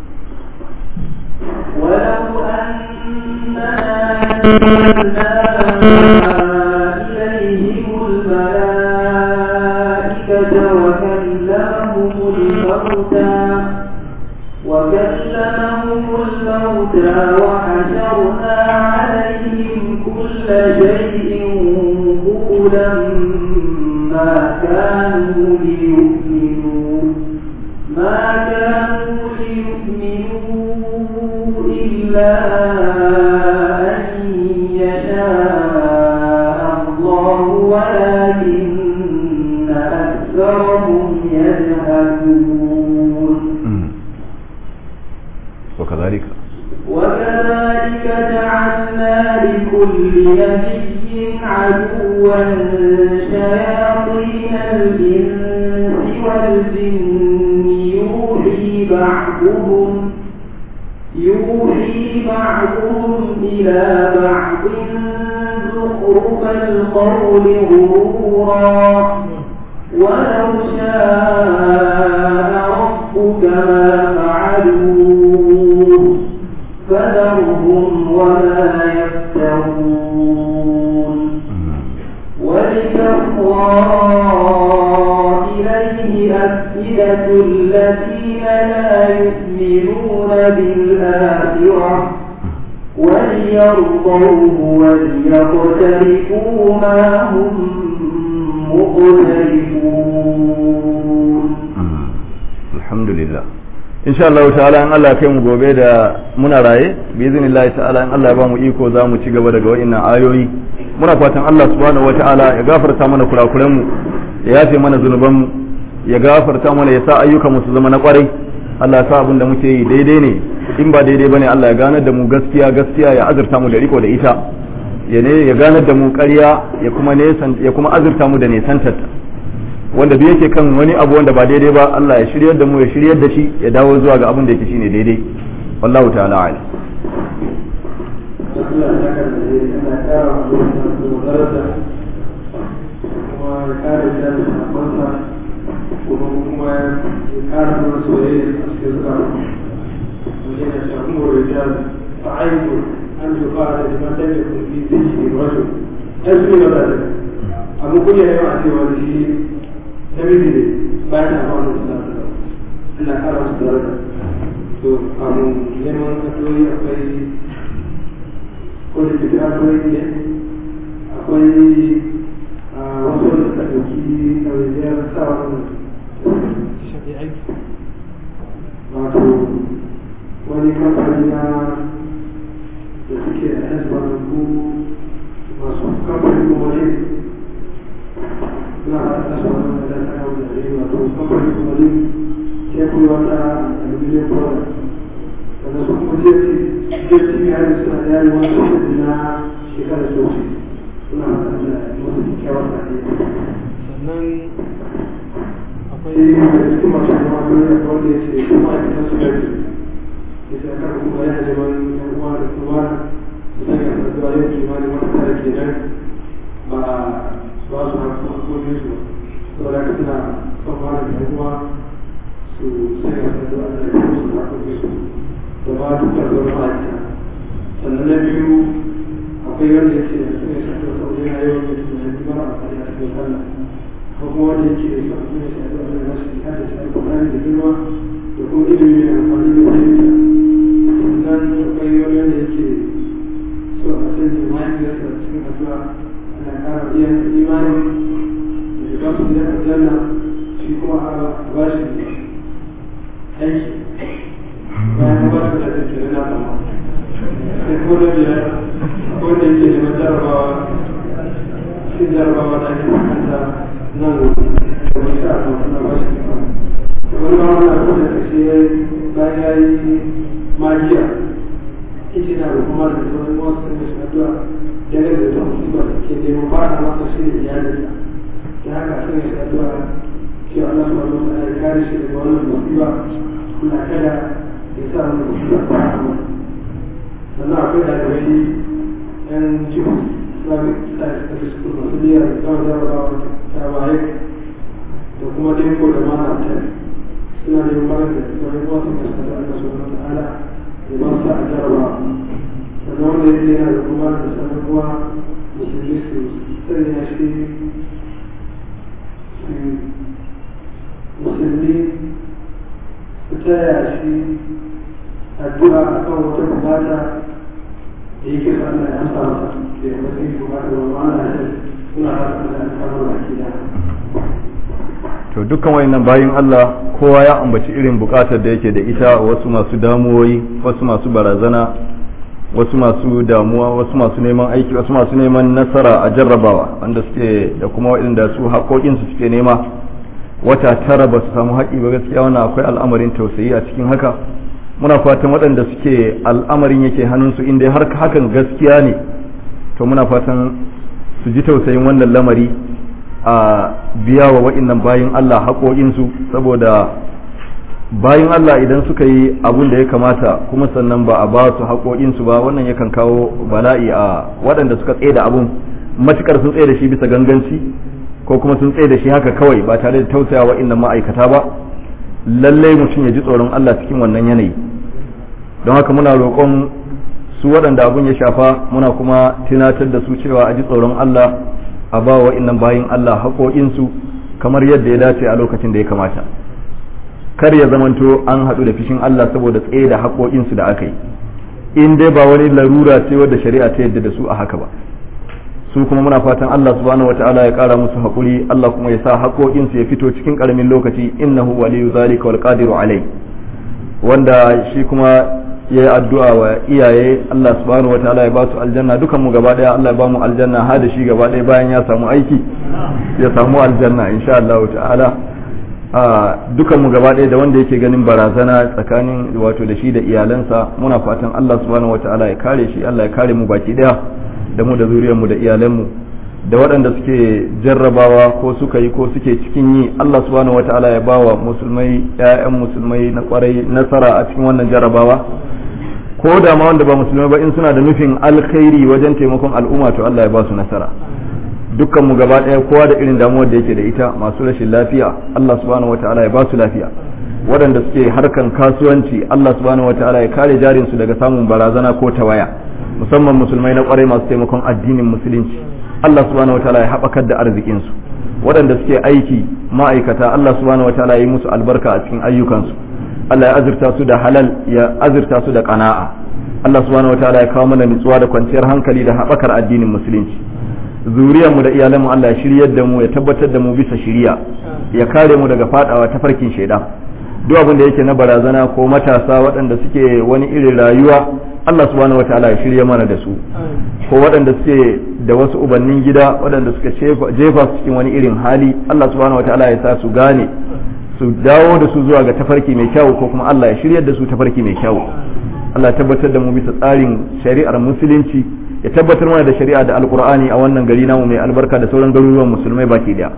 ولو أننا نزلنا إليهم الملائكة وكلمهم الموتى وحشرنا عليهم كل شيء قبلا ما كانوا ليؤمنوا إلا أن يشاء الله ولكن أكثرهم يجهلون وكذلك جعلنا لكل نبي عدوا شياطين الإنس والجن يوحي بعضهم إلى بعض زخرف القول غرورا ولو شاء ربك ما فعلوه فذرهم وما يفترون ولتصغى إليه أفئدة الذين لا يؤمنون بالآخرة وليرضوه وليقترفوا ما هم مقترفون. الحمد لله. in sha Allah ta'ala in Allah kai mu gobe da muna raye bi iznillahi ta'ala in Allah ya ba mu iko za mu ci gaba daga wa'annan ayoyi muna fatan Allah subhanahu wata'ala ya gafarta mana kurakuren mu ya yafe mana zunuban mu ya gafarta mana ya sa ayyukan mu su zama na kwarai Allah ya sa abin da muke yi daidai ne in ba daidai bane Allah ya ganar da mu gaskiya ya azurta mu da riko da ita ya ganar da mu ƙarya ya kuma azurta mu da nesantarta wanda duk yake kan wani abu wanda ba daidai ba Allah ya shiryar da mu ya shiryar da shi ya dawo zuwa ga abin da yake shine daidai wallahu ta'ala a'lam أن يقال لمن لم يكن في سجن رجل أسلم ذلك أبو كل يوم أتي وليه نبي بعد أمام الإسلام أن أرى مستدرجة أبو يمن أتوي أخي كل بدعة أخي وصول التأكيد أو زيارة ساعة شفيعي wani kamfani na da suke a hezbollah ko masu kamfani wani na hezbollah da ta kawo da rai wato kamfani wani ke kuma wata aluminium product wanda su kuma jeti hari suna da yari wani sosai na shekarar sosai suna da masu kyakkyawar da sannan akwai cikin masu kuma wanda ya ce kuma a cikin su bisa kan kuma yana neman yan uwa da kuma su sanya saduwa yau kimanin wata tara kenan ba su hakokin su saboda ka suna son mana da yan uwa su sanya saduwa da kuma su hakokin su da ba duk da zuwa ma'aikata sannan na biyu akwai wanda ya ce da sanya saduwa sau da yana yawan da tunani mara amfani a cikin sallah ko kuma wanda ya ce da sanya saduwa da nasu ya da shi alƙur'ani da girma da kuma ilimi da amfani da fahimta sannan akwai wani wanda yake so a canza mahaifiyarsa a cikin addu'a ana ƙara biyan imani da shiga su da aljanna shi kuma a ba shi aiki bayan ba shi da tattalin na sama sai ko da biyar ko da yake neman jarabawa cikin jarabawa da ake makanta nan da mai sa a na ba shi wani ba wani abu da kashe bayan ya yi magiya ita na da kuma da sauran wasu da shi addu'a dangane da ta musibar da ke neman fara masa shi da iyalinsa ta haka sun yi addu'a ce Allah subhanahu wa ta'ala ya kare shi daga wannan musiba Allah kada ya sa wannan musiba ta samu sannan akwai ɗalibai yan cikin Islamic Studies School masu niyyar kawai jarabawa ta baye da kuma dinko da mana ta suna da yin da sauran wasu masu da Allah subhanahu wa ta'ala ya ba su a jarabawa sannan wanda yake yana da kuma da sannan kuma musulmi su sanya shi musulmi su taya shi addu'a a kan wata bukata da yake sa Allah ya amsa masa da ya masu yi bukata da ma'ana da suna haka da alfahar baki da to dukkan wayannan bayin Allah kowa ya ambaci irin bukatar da yake da ita, wasu masu damuwoyi, wasu masu barazana, wasu masu damuwa, wasu masu neman aiki, wasu masu neman nasara a jarrabawa wanda suke da kuma waɗanda su haƙoƙinsu suke nema wata tara ba su samu haƙi ba. gaskiya wannan akwai al'amarin tausayi a cikin haka. Muna fatan waɗanda suke al'amarin yake hannunsu inda har hakan gaskiya ne to muna fatan su ji tausayin wannan lamari a biya wa waɗannan bayin Allah haƙoƙinsu, saboda bayin Allah idan suka yi abun da ya kamata kuma sannan ba a ba su haƙoƙinsu ba, wannan yakan kawo bala'i a waɗanda suka tsaye da abun, matukar sun tsaye da shi bisa ganganci ko kuma sun tsaye da shi haka kawai ba tare da tausaya wa innan ma'aikata ba. Lallai mutum ya ji tsoron Allah cikin wannan yanayi. Don haka muna roƙon su waɗanda abun ya shafa, muna kuma tunatar da su cewa a ji tsoron Allah, a ba wa innan bayin Allah haƙoƙinsu kamar yadda ya dace a lokacin da ya kamata. Kar ya zamanto an haɗu da fishin Allah saboda tsaye da haƙoƙinsu da aka yi, in dai ba wani larura ce wadda shari'a ta yadda da su a haka ba. Su kuma muna fatan Allah subhanahu wata'ala ya ƙara musu haƙuri, Allah kuma ya sa haƙoƙinsu ya fito cikin ƙaramin lokaci, innahu waliyu zalika wal qadiru alai. Wanda shi kuma ya yi addu'a wa iyaye, Allah subhanahu wata'ala ya ba su aljanna, dukan mu gaba ɗaya Allah ya ba mu aljanna, har da shi gaba ɗaya bayan ya samu aiki ya samu aljanna insha Allah ta'ala. Dukan mu gaba ɗaya da wanda yake ganin barazana tsakanin wato da shi da iyalansa, muna fatan Allah subhanahu wata'ala ya kare shi, Allah ya kare mu baki ɗaya da mu da zuriyarmu da iyalanmu, da waɗanda suke jarrabawa ko suka yi ko suke cikin yi, Allah subhanahu wata'ala ya bawa musulmai, ƴaƴan musulmai na kwarai nasara a cikin wannan jarrabawa. Ko da ma wanda ba musulmai ba in suna da nufin alkhairi wajen taimakon al'umma to Allah ya ba su nasara. Dukkan mu gaba ɗaya kowa da irin damuwar da yake da ita, masu rashin lafiya Allah subhanahu wata'ala ya ba su lafiya, waɗanda suke harkan kasuwanci Allah subhanahu wata'ala ya kare jarinsu daga samun barazana ko tawaya, musamman musulmai na kwarai masu taimakon addinin musulunci, Allah subhanahu wataala ya haɓakar da arzikinsu. Waɗanda suke aiki ma'aikata Allah subhanahu wataala ya yi musu albarka a cikin ayyukansu, Allah ya azurta su da halal, ya azurta su da qana'a. Allah subhanahu wataala ya kawo mana nutsuwa da kwanciyar hankali da haɓakar addinin musulunci. Zuriyarmu da iyalanmu Allah ya shiryar da mu, ya tabbatar da mu bisa shiriya, ya kare mu daga fadawa ta farkin shaidan. Duk abin da yake na barazana ko matasa waɗanda suke wani irin rayuwa Allah subhanahu wataala ya shirya mana da su, ko waɗanda suke da wasu ubannin gida waɗanda suka jefa su cikin wani irin hali, Allah subhanahu wataala ya sa su gane, su dawo da su zuwa ga tafarki mai kyau, ko kuma Allah ya shiryar da su tafarki mai kyau. Allah ya tabbatar da mu bisa tsarin shari'ar musulunci, ya tabbatar mana da shari'a da alqur'ani a wannan gari namu mai albarka da sauran garuruwan musulmai baki daya.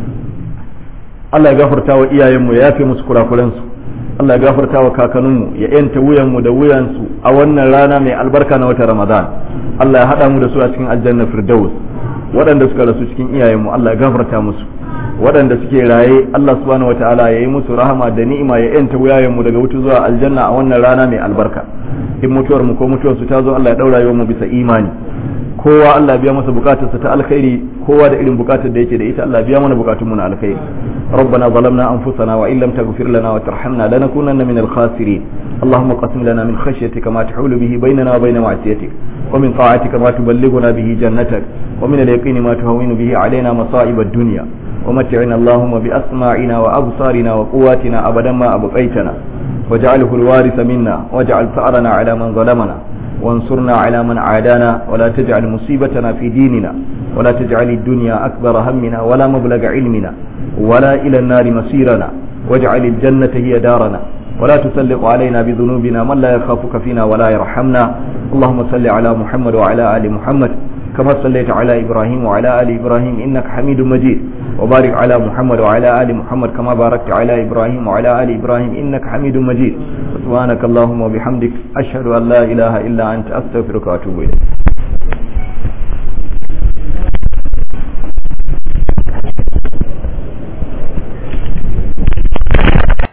Allah ya gafarta wa iyayenmu, ya yafe musu kurakuransu. Allah ya gafarta wa kakanninmu, ya yanta wuyanmu da wuyansu a wannan rana mai albarka na watan Ramadan. Allah ya haɗa mu da su a cikin aljanna firdaus. Waɗanda suka rasu cikin iyayenmu Allah ya gafarta musu, waɗanda suke raye Allah subhanahu wataala ya yi musu rahama da ni'ima, ya yanta wuyayenmu daga wuta zuwa aljanna a wannan rana mai albarka. In mutuwar mu ko mutuwar su ta zo Allah ya daura yau mu bisa imani. Kowa Allah biya masa bukatarsa ta alkhairi, kowa da irin bukatar da yake da ita Allah biya mana bukatun mu na alkhairi. ربنا ظلمنا أنفسنا وإن لم تغفر لنا وترحمنا لنكونن من الخاسرين. اللهم قسم لنا من خشيتك ما تحول به بيننا وبين معصيتك، ومن طاعتك ما تبلغنا به جنتك، ومن اليقين ما تهون به علينا مصائب الدنيا، ومتعنا اللهم بأسماعنا وأبصارنا وقواتنا أبدا ما أبقيتنا، واجعله الوارث منا، واجعل ثأرنا على من ظلمنا، وانصرنا على من عادانا، ولا تجعل مصيبتنا في ديننا، ولا تجعل الدنيا أكبر همنا ولا مبلغ علمنا، ولا إلى النار مصيرنا، واجعل الجنة هي دارنا، ولا تسلط علينا بذنوبنا من لا يخافك فينا ولا يرحمنا. اللهم صل على محمد وعلى آل محمد كما صليت على إبراهيم وعلى آل إبراهيم إنك حميد مجيد وبارك على محمد وعلى آل محمد كما باركت على إبراهيم وعلى آل إبراهيم إنك حميد مجيد سبحانك اللهم وبحمدك أشهد أن لا إله إلا أنت أستغفرك وأتوب إليك